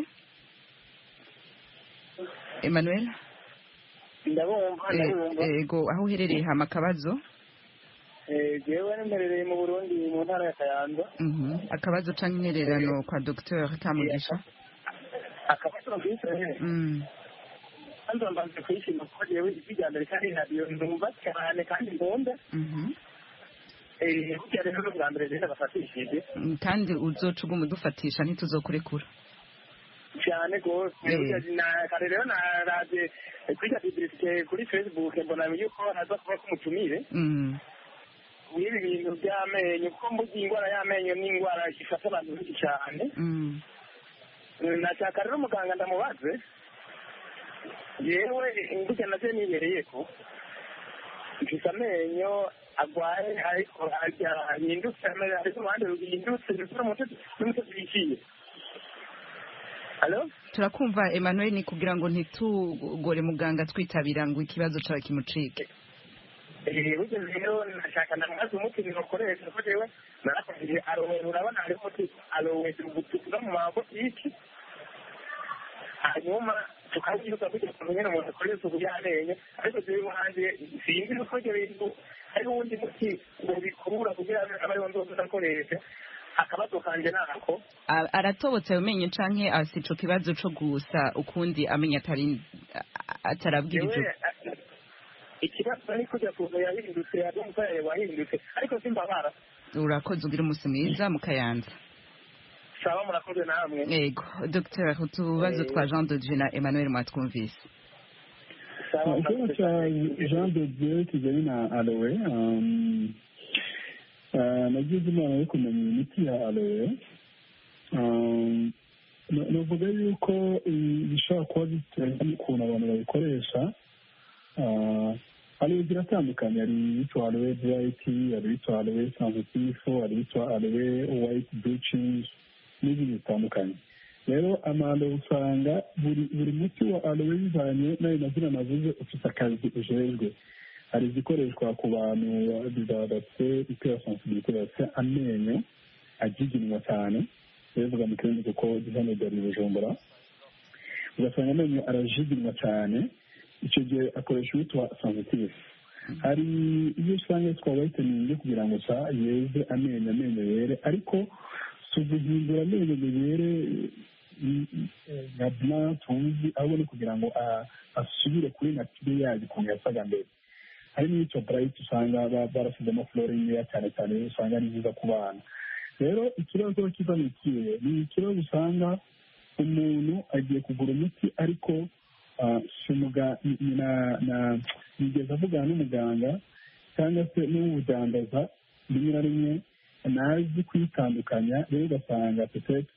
Emmanuel ndabumva ndabumva. yego aho uherereye hama akabazo? jewe nemerereye mu Burundi mu ntara ya Kayanza. akabazo canke intererano kwa Docteur Kamugisha? akabazo mfise kandi mbanze kwishima ko jewe ibijyanye kandi radio ndumva cyane kandi ngomba. eh kugira rero bwa mbere rero bafatishije kandi uzoca uguma udufatisha ntituzokurekura cyane gose. na kare rero na radio kuri publicité kuri Facebook mbona yuko haza kuba kumutumire wibi bintu by'amenyo ko mbugi ingwara y'amenyo ni ingwara ifata abantu benshi cyane. nashaka rero muganga ndamubaze yewe ingujya nazo nibereye ko mfite amenyo agwaye ariko ahindutse amenyo ariko uruhande ruhindutse ndetse n'umutozi wiciye. Halo? turakumva Emmanuel. ni kugira ngo ntitugore muganga twitabira ngo ikibazo cyawe kimucike. eh buryo rero nashaka ndamaze umuti nikoresha ko jewe narakoze aloe urabona ari umuti aloe tugutuka mu mabotiki hanyuma tukabyuka kujya kumenya umuntu akoresha ubu y'amenyo ariko jewe hanze sinzi uko ibyo bintu ari uwundi muti ngo bikurura kugira ngo abariho nzoza akoresha. akabazo kanje nako aratobotse ayo menyo canke asi ico kibazo co gusa ukundi amenya atari atarabwirije. ikibazo ni kujya kuva yahindutse yadumva yahindutse ariko simbabara. urakoze ugira umunsi mwiza mu Kayanza. sawa murakoze namwe. yego Docteur utubazo twa Jean de Dieu na Emmanuel mwatwumvise. ikibazo cya Jean de Dieu kijyanye na aloe nagize imana yo kumenya imiti ya aloe. navuga yuko bishobora kuba biterwa n'ukuntu abantu babikoresha. aloe ziratandukanye, hari iyitwa aloe bright, hari iyitwa aloe sensitive, hari iyitwa aloe white bleaching n'izindi zitandukanye. rero amaloe usanga buri buri muti wa aloe bivanye n'ayo mazina navuze ufite akazi ujejwe. hari izikoreshwa ku bantu badafite itera sensibilité bafite amenyo agiginwa cyane, bivuga mu kirimi kuko hano dari Bujumbura ugasanga amenyo arajiginwa cyane, icyo gihe akoresha uwitwa sensitive. hari iyo usanga yitwa whitening kugira ngo sa yeze amenyo amenyo yere, ariko si uguhindura amenyo ngo yere nka blanc tuzi, ahubwo ni kugira ngo asubire kuri nature yayo ukuntu yasaga mbere. hari n'icyo bright usanga barashyizemo flore nkeya cyane cyane usanga ari nziza ku bana. rero ikibazo kiva ni ikihe? ni ikibazo usanga umuntu agiye kugura umuti ariko nigeze avugana n'umuganga cyangwa se n'uwudandaza rimwe na rimwe ntazi kwitandukanya, rero ugasanga peut-être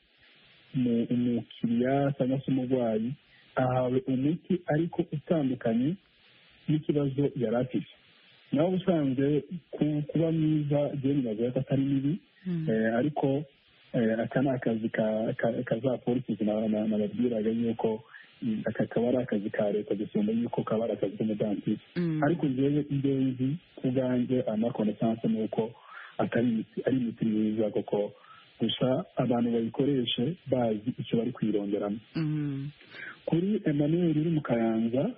umukiriya cyangwa se umurwayi ahawe umuti ariko utandukanye n'ikibazo yari afite. nawe ubusanzwe kuba mwiza igihe nibaza ko atari mibi, ariko aka ni akazi ka polisi nababwiraga yuko aka kaba ari akazi ka leta gusumba yuko kaba ari akazi k'umudantisi. ariko njyewe ingenzi ku bwanjye amakonesanse ni uko atari imiti myiza, kuko gusa abantu bayikoreshe bazi icyo bari kwironderamo. kuri Emmanuel uri mu Kayanza,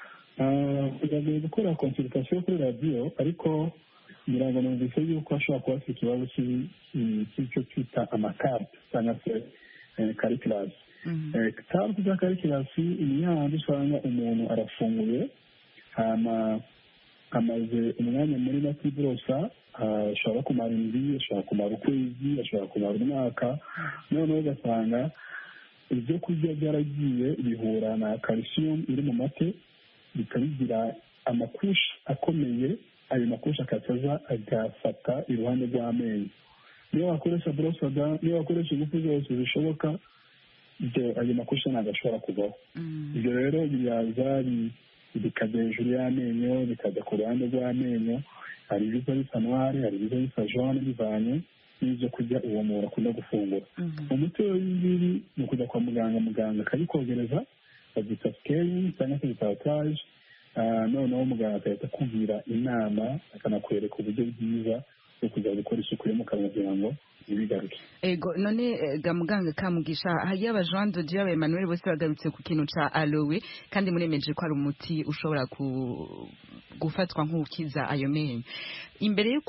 tugagiye gukora konsultation kuri radiyo, ariko ngira ngo numvise yuko ashobora kuba afite ikibazo cy'icyo twita amakarite cyangwa se karikirasi. karite za karikirasi ni yahandi usanga umuntu arafunguye hama amaze umwanya muri matiborosa, ashobora kumara indwi, ashobora kumara ukwezi, ashobora kumara umwaka, noneho ugasanga ibyo kurya byaragiye bihura na calcium iri mu mate, bikabigira amakusha akomeye, ayo makusha akaza agafata iruhande rw'amenyo. niyo wakoresha borosada, niyo wakoresha ingufu zose zishoboka, ayo makusha ntabwo ashobora kubaho. ibyo rero biraza bikajya hejuru y'amenyo, bikajya ku ruhande rw'amenyo. hari ibiza bisa noire, hari ibiza bisa jaune, bivanye n'ibyo kurya uwo muntu akunda gufungura. umuti w'ibiri ni ukujya kwa muganga, muganga akabikogereza, babyita scaling cyangwa se bitatage. noneho muganga agahita akubwira inama, akanakwereka uburyo bwiza bwo kujya gukora isuku yo mu kanwa kugira ngo ibigaruke. Ego none ga muganga kamugisha hariya abajando je aba Emmanuel bose bagarutse ku kintu ca aloe, kandi muremeje ko ari umuti ushobora ku gufatwa nk'ukiza ayo menyo. Imbere yo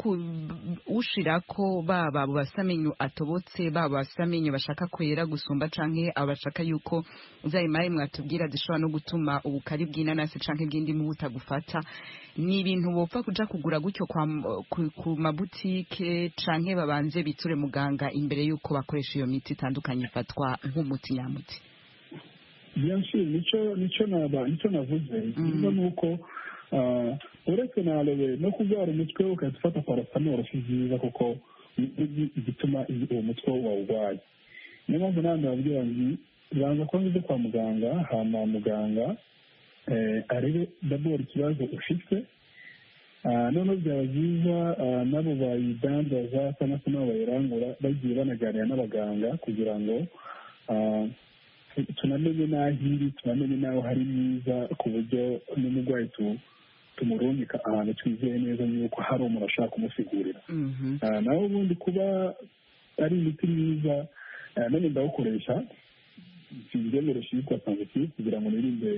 ushirako baba basamenyo atobotse, baba basamenyo bashaka kwera gusumba canke abashaka yuko uzayimaye mwatubwira zishobora no gutuma ubukari bw'inanasi canke bw'indi mu butagufata, ni ibintu bopfa kuja kugura gutyo kwa ku, ku mabutike canke babanze biture muganga imbere yuko bakoresha iyo miti itandukanye ifatwa nk'umuti nyamuti? Byanshi nico nico naba nico navuze niba nuko uretse na aloe no kugara umutwe ukazifata paracetamol si byiza, kuko igituma uwo mutwe wawurwaye. niyo mpamvu nandi babwira nti banza kuba ngeze kwa muganga, hama muganga arebe dabord ikibazo ufite, noneho byaba byiza nabo bayidandaza cyangwa se nabo bayirangura bagiye banaganira n'abaganga kugira ngo tunamenye n'aho iri, tunamenye n'aho hari myiza, ku buryo n'umurwayi tumurungika ahantu twizeye neza yuko hari umuntu ashaka kumusigurira. naho ubundi kuba ari imiti myiza none ndawukoresha, singemeresha yitwa sanziti kugira ngo nirinde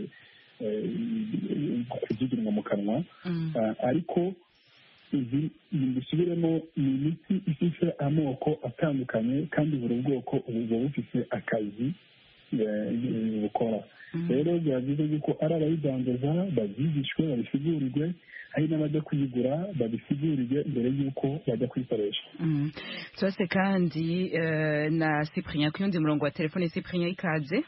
kuzigirinwa mu kanwa, ariko izi mbisubiremo ni imiti ifite amoko atandukanye, kandi buri bwoko buba bufite akazi bukora. rero biba byiza yuko ari abayidandaza babyigishwe, babisigurirwe, hari n'abajya kuyigura babisigurirwe mbere y'uko bajya kuyikoresha. Twese kandi na Cyprien ku yundi murongo wa telefone. Cyprien ikaze.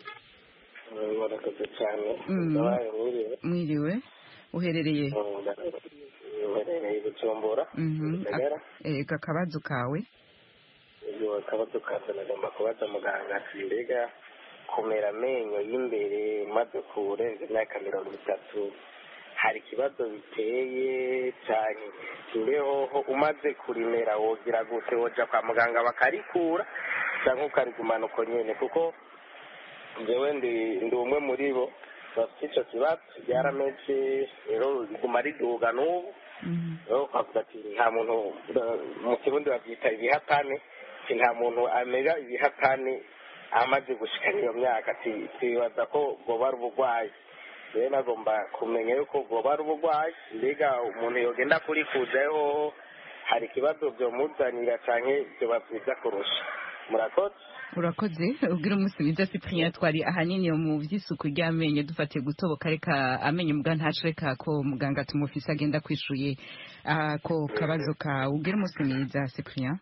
Murakoze cyane. Mwiriwe. Uherereye? Uherereye Bujumbura. Ego akabazo kawe? Ego akabazo kawe nagomba kubaza muganga ati mbega kumera amenyo y'imbere maze kurenza imyaka mirongo itatu hari ikibazo biteye cyane, imbeho umaze kurimera wogira gute? woja kwa muganga bakarikura cyangwa ukarigumana uko nyene? kuko njyewe ndi umwe muri bo bafite icyo kibazo, ryarameze rero riguma riduga n'ubu. rero ukavuga ati nta muntu, mu kirundi babyita ibihatane, nta muntu amera ibihatane amaze gushika niyo myaka. twibaza ko bwoba ari uburwayi. rero nagomba kumenya yuko bwoba ari uburwayi, mbega umuntu yogenda kurikuzaho hari ikibazo byomuzanira canke byoba byiza kurusha? murakoze. Urakoze, ubwira umunsi mwiza Cyprien. twari ahanini mu by'isuku ry'amenyo dufatiye gutoboka, reka amenyo muga ntashireka ko muganga tumufise agenda kwishuye ko kabazo ka. ubwira umunsi mwiza Cyprien.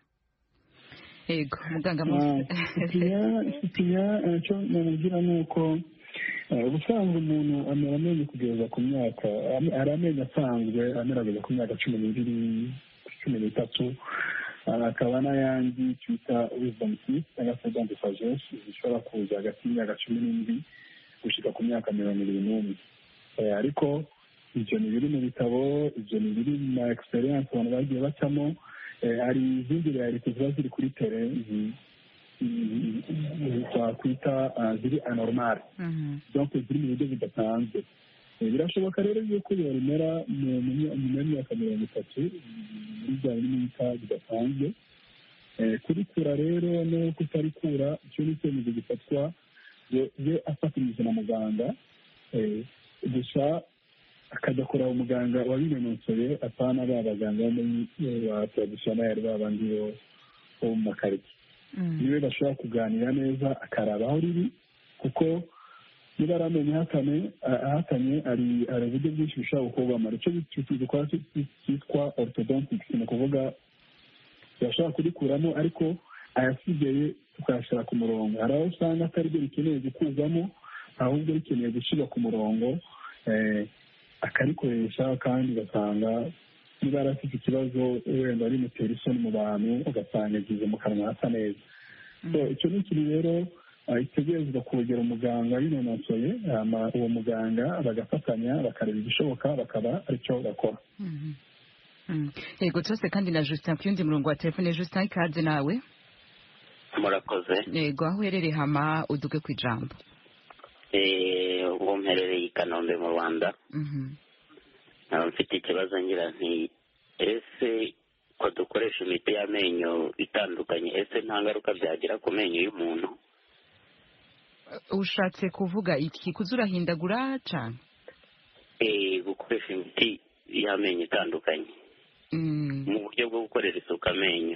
Ego muganga mu Cyprien cyo namubwira nuko ubusanzwe umuntu amera amenyo kugeza ku myaka hari amenyo asanzwe amerageza ku myaka cumi n'ibiri cumi n'itatu akaba n'ayandi twita wisdom teeth cyangwa se dent de sagesse zishobora kuza hagati y'imyaka cumi n'indwi gushyika ku myaka mirongo ibiri n'umwe ariko ibyo ni biri mu bitabo ibyo ni biri mu ma experience abantu bagiye bacamo hari izindi realite ziba ziri kuri tere twakwita ziri anormal donc ziri mu buryo budasanzwe birashoboka rero yuko bimera nyuma y'imyaka mirongo itatu muri bya bintu bidasanzwe kurikura rero no kutarikura icyo ni icyemezo gifatwa ye afatanyije na muganga gusa akajya kureba umuganga wabinonosoye apana ba baganga ba traditionnel ba bandi bo mu makarita niwe bashobora kuganira neza akaraba aho riri kuko niba ari amenyo ahatanye hari uburyo bwinshi bushobora gukorwamo icyo dukora cyitwa orthodontics ni ukuvuga turashobora kurikuramo ariko ayasigaye tukayashyira ku murongo hari aho usanga atari byo bikeneye gukurwamo ahubwo bikeneye gushyirwa ku murongo akarikoresha kandi ugasanga niba arafite ikibazo wenda rimutera isoni mu bantu ugasanga yagize mu kanwa hasa neza icyo ni ikintu rero itegerezwa kwegera umuganga winonosoye uwo muganga bagafatanya bakareba igishoboka bakaba aricyo bakora yego cyose kandi na Justin ku yundi murongo wa telefone. Justin, ikaze nawe. murakoze. yego aho uherereye hama uduge ku ijambo. ubu mperereye i Kanombe mu Rwanda. mfite ikibazo ngira nti ese ko dukoresha imiti y'amenyo itandukanye ese nta ngaruka byagira ku menyo y'umuntu? ushatse kuvuga iki kuzurahindagura cyane? eh gukoresha imiti y'amenyo itandukanye mu buryo bwo gukorera isuku amenyo.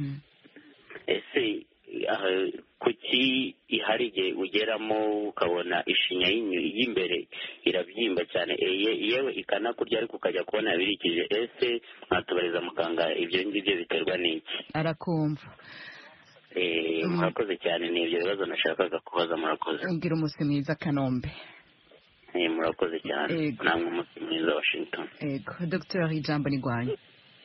ese kuki ihari igihe ugeramo ukabona ishinya y'imbere irabyimba cyane yewe ikanakurya ariko ukajya kubona yabirikije, ese mwatubariza muganga ibyo ngibyo biterwa n'iki? arakumva. murakoze cyane, ni ibyo bibazo nashakaga kubaza. murakoze. ngira umunsi mwiza Kanombe. murakoze cyane, namwe umunsi mwiza Washington. yego Dr ijambo ni rwanyu.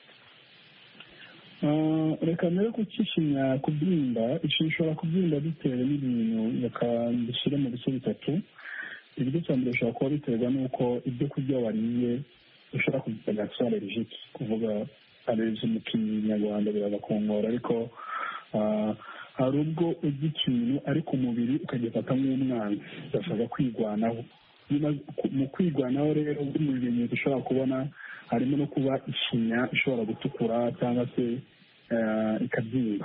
reka mbere ko kishinya kubyimba ishinya ishobora kubyimba bitewe n'ibintu reka mbishyire mu bice bitatu. ibyo cya mbere bishobora kuba biterwa n'uko ibyo kurya wariye ushobora kugira agakora allergique, kuvuga allergie mu kinyarwanda biragakongora, ariko hari ubwo urya ikintu ariko umubiri ukagifata nk'umwanzi ugashaka kwigwanaho. mu kwigwanaho rero buri mu bimenyetso ushobora kubona harimo no kuba ishinya ishobora gutukura cyangwa se ikabyimba.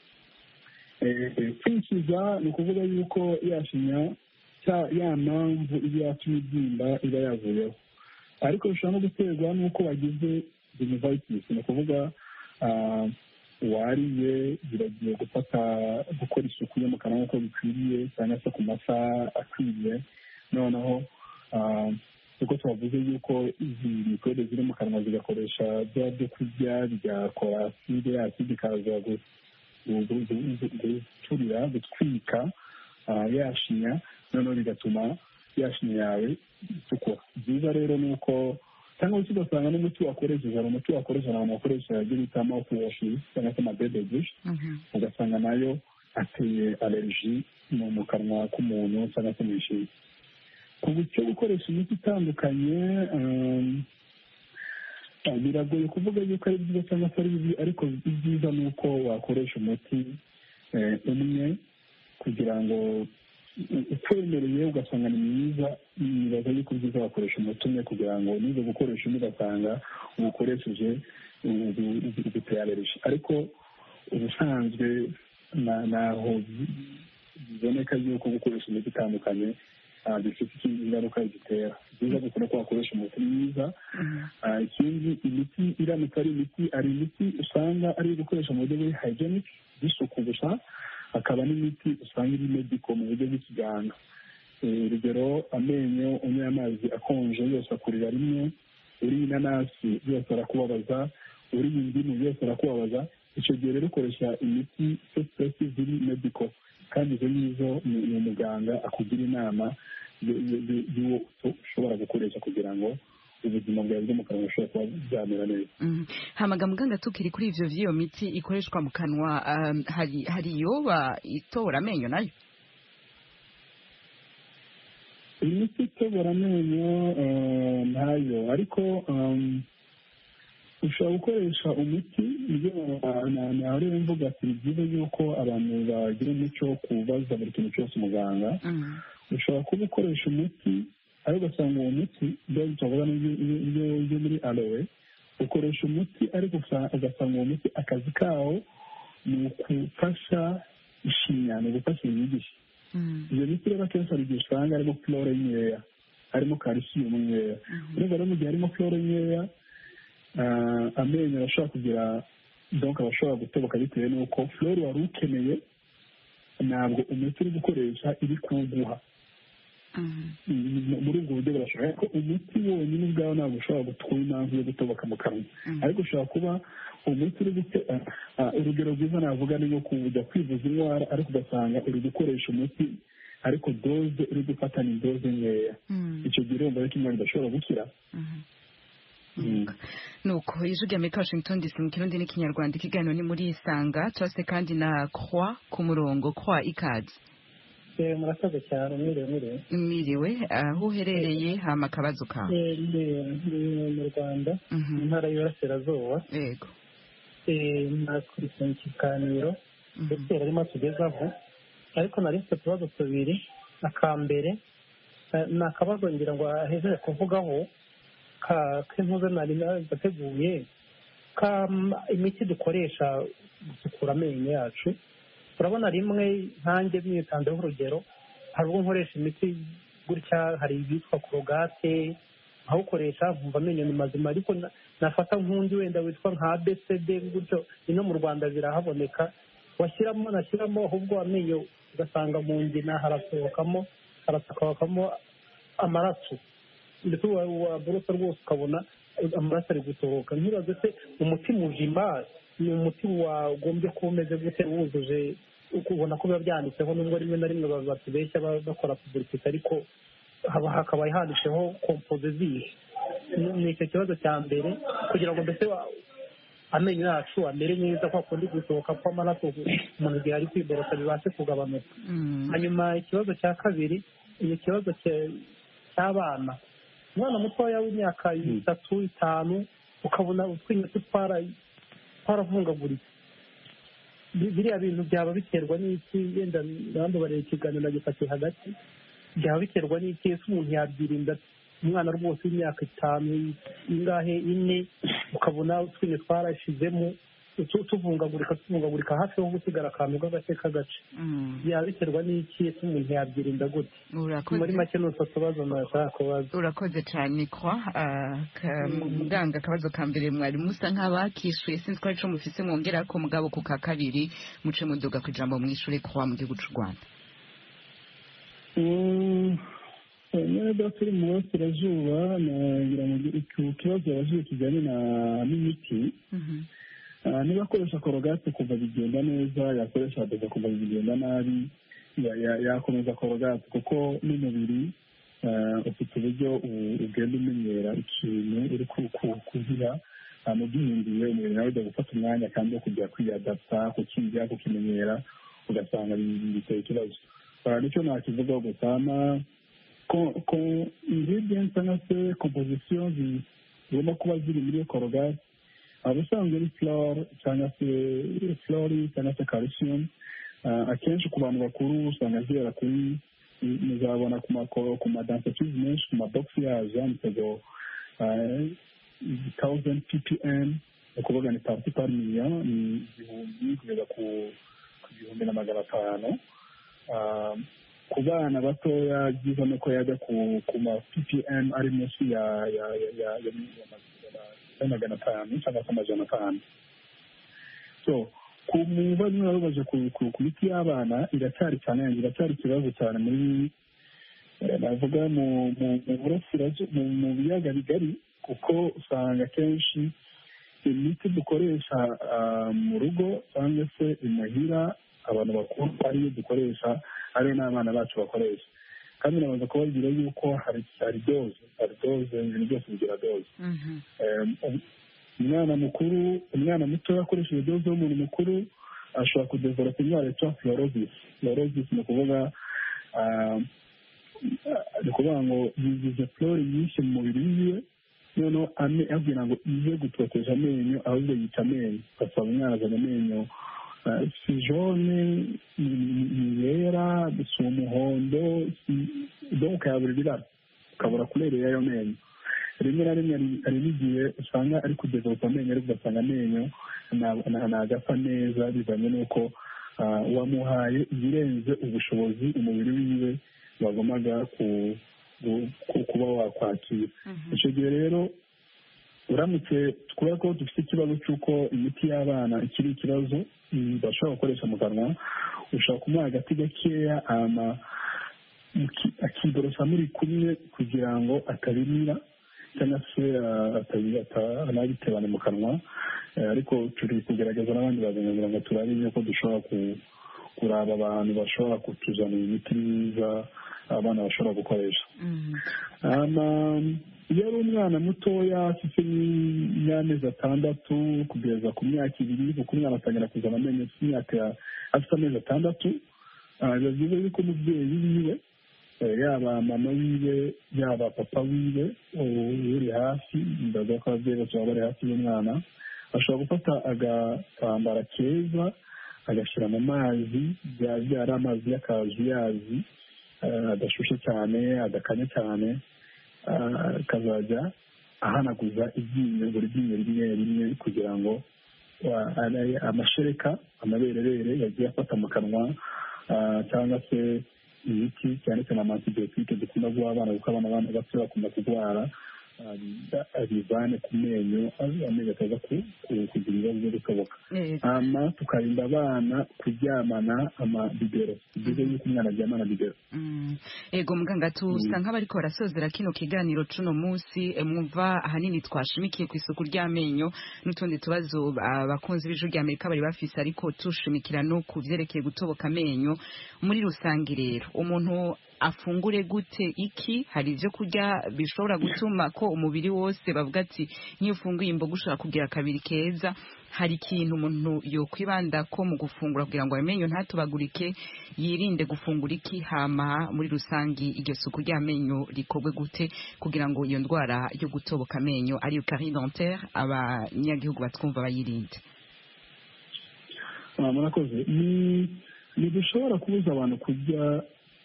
kwikiza ni ukuvuga yuko yashinya ya mpamvu iba yatumye ibyimba iba yavuyeho, ariko bishobora no guterwa n'uko wagize gingivitis, ni ukuvuga wariye biragiye gufata gukora isuku yo mu kanwa nk'uko bikwiriye cyangwa se ku masaha akwiriye, noneho kuko twavuze yuko izi mikorobe ziri mu kanwa zigakoresha bya byo kurya bigakora aside, aside ikaza guturira gutwika yashinya, noneho bigatuma yashinya yawe itukura. byiza rero ni uko cyangwa se ugasanga n'umuti wakoresheje hari umuti wakoresha abantu bakoresha ibyo bita mouthwash cyangwa se amabebe dish, ugasanga nayo ateye allergie mu kanwa k'umuntu cyangwa se mu ishinya. ku buryo gukoresha imiti itandukanye biragoye kuvuga yuko ari byiza cyangwa se ari bibi, ariko ibyiza ni uko wakoresha umuti umwe kugira ngo ukwemereye ugasanga ni mwiza. nibaza yuko byiza wakoresha umuti umwe kugira ngo nize gukoresha undi ugasanga uwukoresheje uguteye allergie, ariko ubusanzwe naho biboneka yuko gukoresha imiti itandukanye bifite ingaruka zitera. byiza gukora ko wakoresha umuti mwiza. ikindi imiti iramutse ari imiti ari imiti usanga ari gukoresha mu buryo buri hygienic bw'isuku gusa, hakaba n'imiti usanga iri medical mu buryo bw'ikiganga. urugero amenyo unywa amazi akonje yose akurira rimwe, uriye inanasi yose arakubabaza, uriye indimu yose arakubabaza. icyo gihe rero ukoresha imiti ziri medical, kandi izo nizo ni umuganga akugira inama y'uwo ushobora gukoresha kugira ngo ubuzima bwawe bwo mu kanwa bushobora kuba byamera neza. hamaga muganga tukiri kuri ivyo vy'iyo miti ikoreshwa mu kanwa hari hari yoba itora amenyo nayo? imiti itobora amenyo ntayo, ariko ushobora gukoresha umuti. ibyo nahore mvuga ati byiza yuko abantu bagira umuco wo kubaza buri kintu cyose umuganga. ushobora kuba ukoresha umuti ariko ugasanga uwo muti ibyo tuvuga n'ibyo muri aloe, ukoresha umuti ariko ugasanga uwo muti akazi kawo ni ugufasha ishinya, ni ugufasha inyigisho. iyo miti rero akenshi hari igihe usanga harimo flore nkeya, harimo calcium nkeya. urumva rero mu gihe harimo flore nkeya amenyo arashobora kugira donc abashobora gutoboka bitewe n'uko flore wari ukeneye ntabwo umuti uri gukoresha iri kuwuguha. muri ubwo buryo burashoboka ko umuti wonyine ubwawe ntabwo ushobora gutuma impamvu yo gutoboka mu kanwa, ariko ushobora kuba umuti uri gutera. urugero rwiza navuga ni nko kujya kwivuza indwara ariko ugasanga uri gukoresha umuti ariko doze uri gufata ni doze nkeya. icyo gihe urumva ko indwara idashobora gukira. nuko ijwi rya Amerika Washington D C mu kirundi n'ikinyarwanda, ikiganiro ni muri Isanga cyose kandi na Croix ku murongo. Croix ikaze. murakoze cyane. mwiriwe mwiriwe mwiriwe aho uherereye hama akabazo kawe? mu Rwanda mu ntara y'Iburasirazuba. yego nakurikirana ikiganiro ndetse arimo tugezaho, ariko nari mfite utubazo tubiri. akambere ni akabazo ngira ngo ahejeje kuvugaho k'intuze nari gateguye ka imiti dukoresha gusukura amenyo yacu. urabona rimwe nkanjye mwitanzeho urugero, hari ubwo nkoresha imiti gutya, hari ibitwa korogate nkawukoresha nkumva amenyo ni mazima, ariko nafata nk'undi wenda witwa nka A B C D gutyo, ino mu Rwanda birahaboneka, washyiramo nashyiramo ahubwo amenyo ugasanga mu ngina harasohokamo harasohokamo amaraso, ndetse waburosa rwose ukabona amaraso ari gusohoka. ntibaze se umuti muzima ni umuti wagombye kuba umeze gute wujuje, ukubona ko biba byanditseho, nubwo rimwe na rimwe batubeshya bakora publicité, ariko haba hakabaye handitseho kompoze zihe. ni icyo kibazo cya mbere, kugira ngo mbese amenyo yacu amere neza, kwa kundi gusohoka kw'amaraso umuntu igihe ari kwiborosa bibashe kugabanuka. hanyuma ikibazo cya kabiri, ni ikibazo cy'abana. umwana mutoya w'imyaka itatu itanu ukabona utwinyo tutwara twaravungaguritse. biriya bintu byaba biterwa n'iki? wenda nabandi bareba ikiganiro nagifatiye hagati, byaba biterwa n'iki? ese umuntu yabyirinda? umwana rwose w'imyaka itanu ingahe ine ukabona utwinyo twarashizemo tuvungagurika tuvungagurika hafi ho gusigara akantu k'agace k'agace. byaba biterwa n'iki? ese umuntu yabyirinda gute? muri make ni utwo tubazo nashaka kubaza. urakoze cyane kwa muganga. akabazo ka mbere mwari musa nk'abakishuye, sinzi ko arico mufise mwongera ko mugabo ku ka kabiri muce muduga ku ijambo mwishure kwa mu gihugu cy'u Rwanda. neza turi mu burasirazuba, nagira ngo ku kibazo yabazuye kijyanye n'imiti. niba akoresha korogate kuva bigenda neza, yakoresha adoga kuva bigenda nabi, yakomeza korogate, kuko n'umubiri ufite uburyo ugenda umenyera ikintu uri kuziha mu gihinduye, umubiri nawe ujya gufata umwanya kandi wo kujya kwiyadapta kukirya kukimenyera, ugasanga biteye ikibazo. nicyo nakivugaho gusa ko ingredients cyangwa se composition zigomba kuba ziri muri iyo korogate, ubusanzwe ni flore cyangwa se flori cyangwa se calcium. akenshi ku bantu bakuru usanga zibera kuri, muzabona ku madansakizi menshi ku mabogisi yazo yanditseho thousand ppm, ni ukuvuga ni parti par million, ni igihumbi kugeza ku gihumbi na magana atanu. ku bana batoya byiza nuko yajya ku ma ppm ari munsi ya ya ya ya magana atanu cyangwa se amajana atanu. so ku muba niba babaje ku miti y'abana iracyari cyane, iracyari ikibazo cyane muri navuga mu burasirazuba, mu biyaga bigari, kuko usanga kenshi imiti dukoresha mu rugo cyangwa se imuhira abantu bakuru ariyo dukoresha, ariyo n'abana bacu bakoresha. kandi nabanza kubabwira yuko hari hari doze hari doze ibintu byose bigira doze umwana mukuru umwana muto yakoresheje doze y'umuntu mukuru ashobora kudevelopa indwara yitwa fluorosis. Fluorosis ni ukuvuga ni ukuvuga ngo yigize flore nyinshi mu mubiri wiwe, noneho abwira ngo ize guproteje amenyo ahubwo yica amenyo, ugasanga umwana azana amenyo si jone ni yera si umuhondo donc yabura ibirara ukabura kurerera ayo menyo. Rimwe na rimwe hari n'igihe usanga ari kudevelopa amenyo ariko ugasanga amenyo ntagasa neza bivanye n'uko wamuhaye ibirenze ubushobozi umubiri wiwe wagombaga kuba wakwakira. Icyo gihe rero uramutse kubera ko dufite ikibazo cy'uko imiti y'abana ikiri ikibazo bashobora gukoresha mu kanwa, ushobora kumuha agati gakeya akiborosa muri kumwe kugira ngo atabimira cyangwa se anabitebane mu kanwa, ariko turi kugerageza n'abandi baganga ngo turabe ko dushobora kuraba abantu bashobora kutuzanira imiti myiza abana bashobora gukoresha. Iyo ari umwana mutoya afite n'amezi atandatu kugeza ku myaka ibiri, kuko umwana atangira kuzana amenyo imyaka afite amezi atandatu, biba byiza yuko umubyeyi wiwe yaba mama wiwe yaba papa wiwe uri hafi, ndavuga ko ababyeyi bose baba bari hafi y'umwana, ashobora gufata agatambara keza agashyira mu mazi, byaba ari amazi y'akazuyazi adashushe cyane adakanye cyane, akazajya ahanaguza iryinyo buri ryinyo rimwe rimwe kugira ngo amashereka amabererere yagiye afata mu kanwa cyangwa se imiti cyane cyane amantibiyotike dukunda guha abana kuko abana bana bato bakunda kurwara abivane ku menyo amenyo ataza kugira ibibazo byo gutoboka. Hama tukarinda abana kuryamana amabibero, byiza yuko umwana aryamana bibero. Ego muganga, tusa nk'abariko barasozera kino kiganiro cuno munsi, mwumva ahanini twashimikiye ku isuku ry'amenyo n'utundi tubazo abakunzi b'ijwi rya Amerika bari bafise, ariko tushimikira no ku vyerekeye gutoboka amenyo muri rusange. Rero umuntu afungure gute iki? Hari ibyo kurya bishobora gutuma ko umubiri wose bavuga ati nk'iyo ufunguye imboga ushobora kugira akabiri keza. Hari ikintu umuntu yokwibanda ko mu gufungura kugira ngo amenyo ntatubagurike, yirinde gufungura iki? Hama muri rusangi iryo suku ry'amenyo rikorwe gute kugira ngo iyo ndwara yo gutoboka amenyo ariyo carie dentaire abanyagihugu batwumva bayirinde? Murakoze. ni ntidushobora kubuza abantu kurya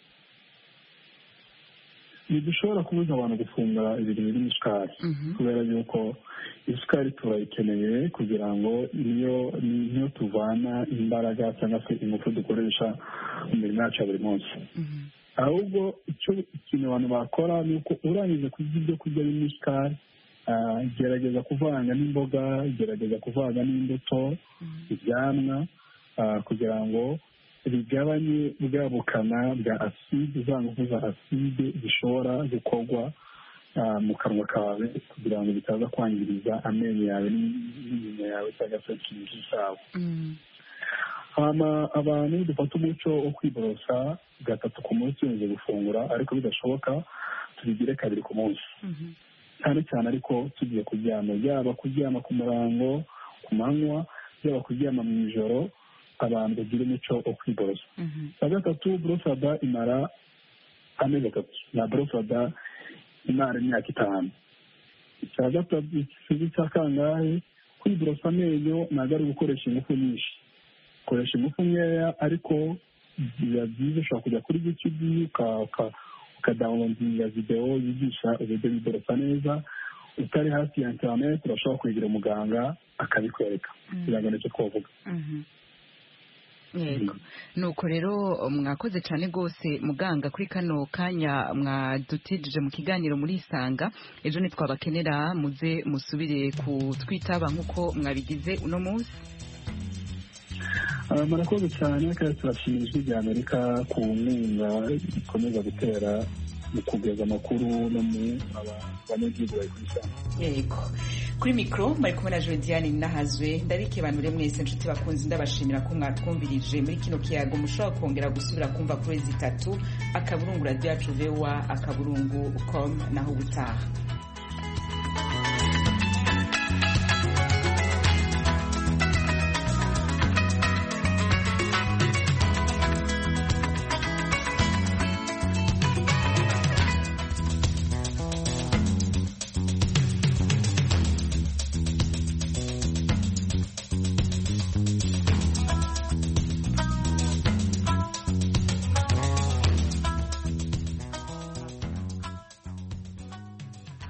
ntidushobora kubuza abantu gufungura ibintu birimo isukari, kubera yuko isukari turayikeneye kugira ngo niyo niyo tuvana imbaraga cyangwa se ingufu dukoresha mu mirimo yacu ya buri munsi. Ahubwo icyo ikintu abantu bakora ni uko urangije kurya ibyo kurya birimo isukari, gerageza kuvanga n'imboga, gerageza kuvanga n'imbuto, ibyamwa, kugira ngo bigabanye bwa bukana bwa aside, za ngufu za aside zishobora gukorwa mu kanwa kawe kugira ngo bitaza kwangiriza amenyo yawe n'inyinya yawe cyangwa se ikintu cyabo. hama abantu dufata umuco wo kwiborosa gatatu ku munsi wongeye gufungura, ariko bidashoboka tubigire kabiri ku munsi, cyane cyane ariko tugiye kuryama, yaba kuryama ku murango ku manywa, yaba kuryama mu ijoro, abantu bagira umuco wo kwiborosa. Cya gatatu, borosada imara amezi atatu, na borosada imara imyaka itanu. Icya gatatu ikindi cya kangahe, kwiborosa amenyo ntabwo ari gukoresha ingufu nyinshi, koresha ingufu nkeya, ariko biba byiza ushobora kujya kuri YouTube ukadawunodinga videwo yigisha uburyo biborosa neza. Utari hafi ya interineti urashobora kwegera umuganga akabikwereka, kugira ngo nicyo twavuga. Yego, nuko rero mwakoze cyane rwose muganga kuri kano kanya mwadutijije mu kiganiro muri Isanga. Ejo nitwabakenera muze musubire kutwitaba nk'uko mwabigize uno munsi. Murakoze cyane kandi turashimira ijwi rya Amerika ku nkunga ikomeza gutera mu kugeza amakuru no mu banyagihugu bayikurikirana. Yego, kuri mikoro bari kumwe na Jodiane Nahazwe. Ndabikebanure mwese nshuti bakunzi, ndabashimira ko mwatwumvirije muri kino kiyago. Mushobora kongera gusubira kumva kuri zitatu akaburungu radio yacu voa akaburungu com naho gutaha.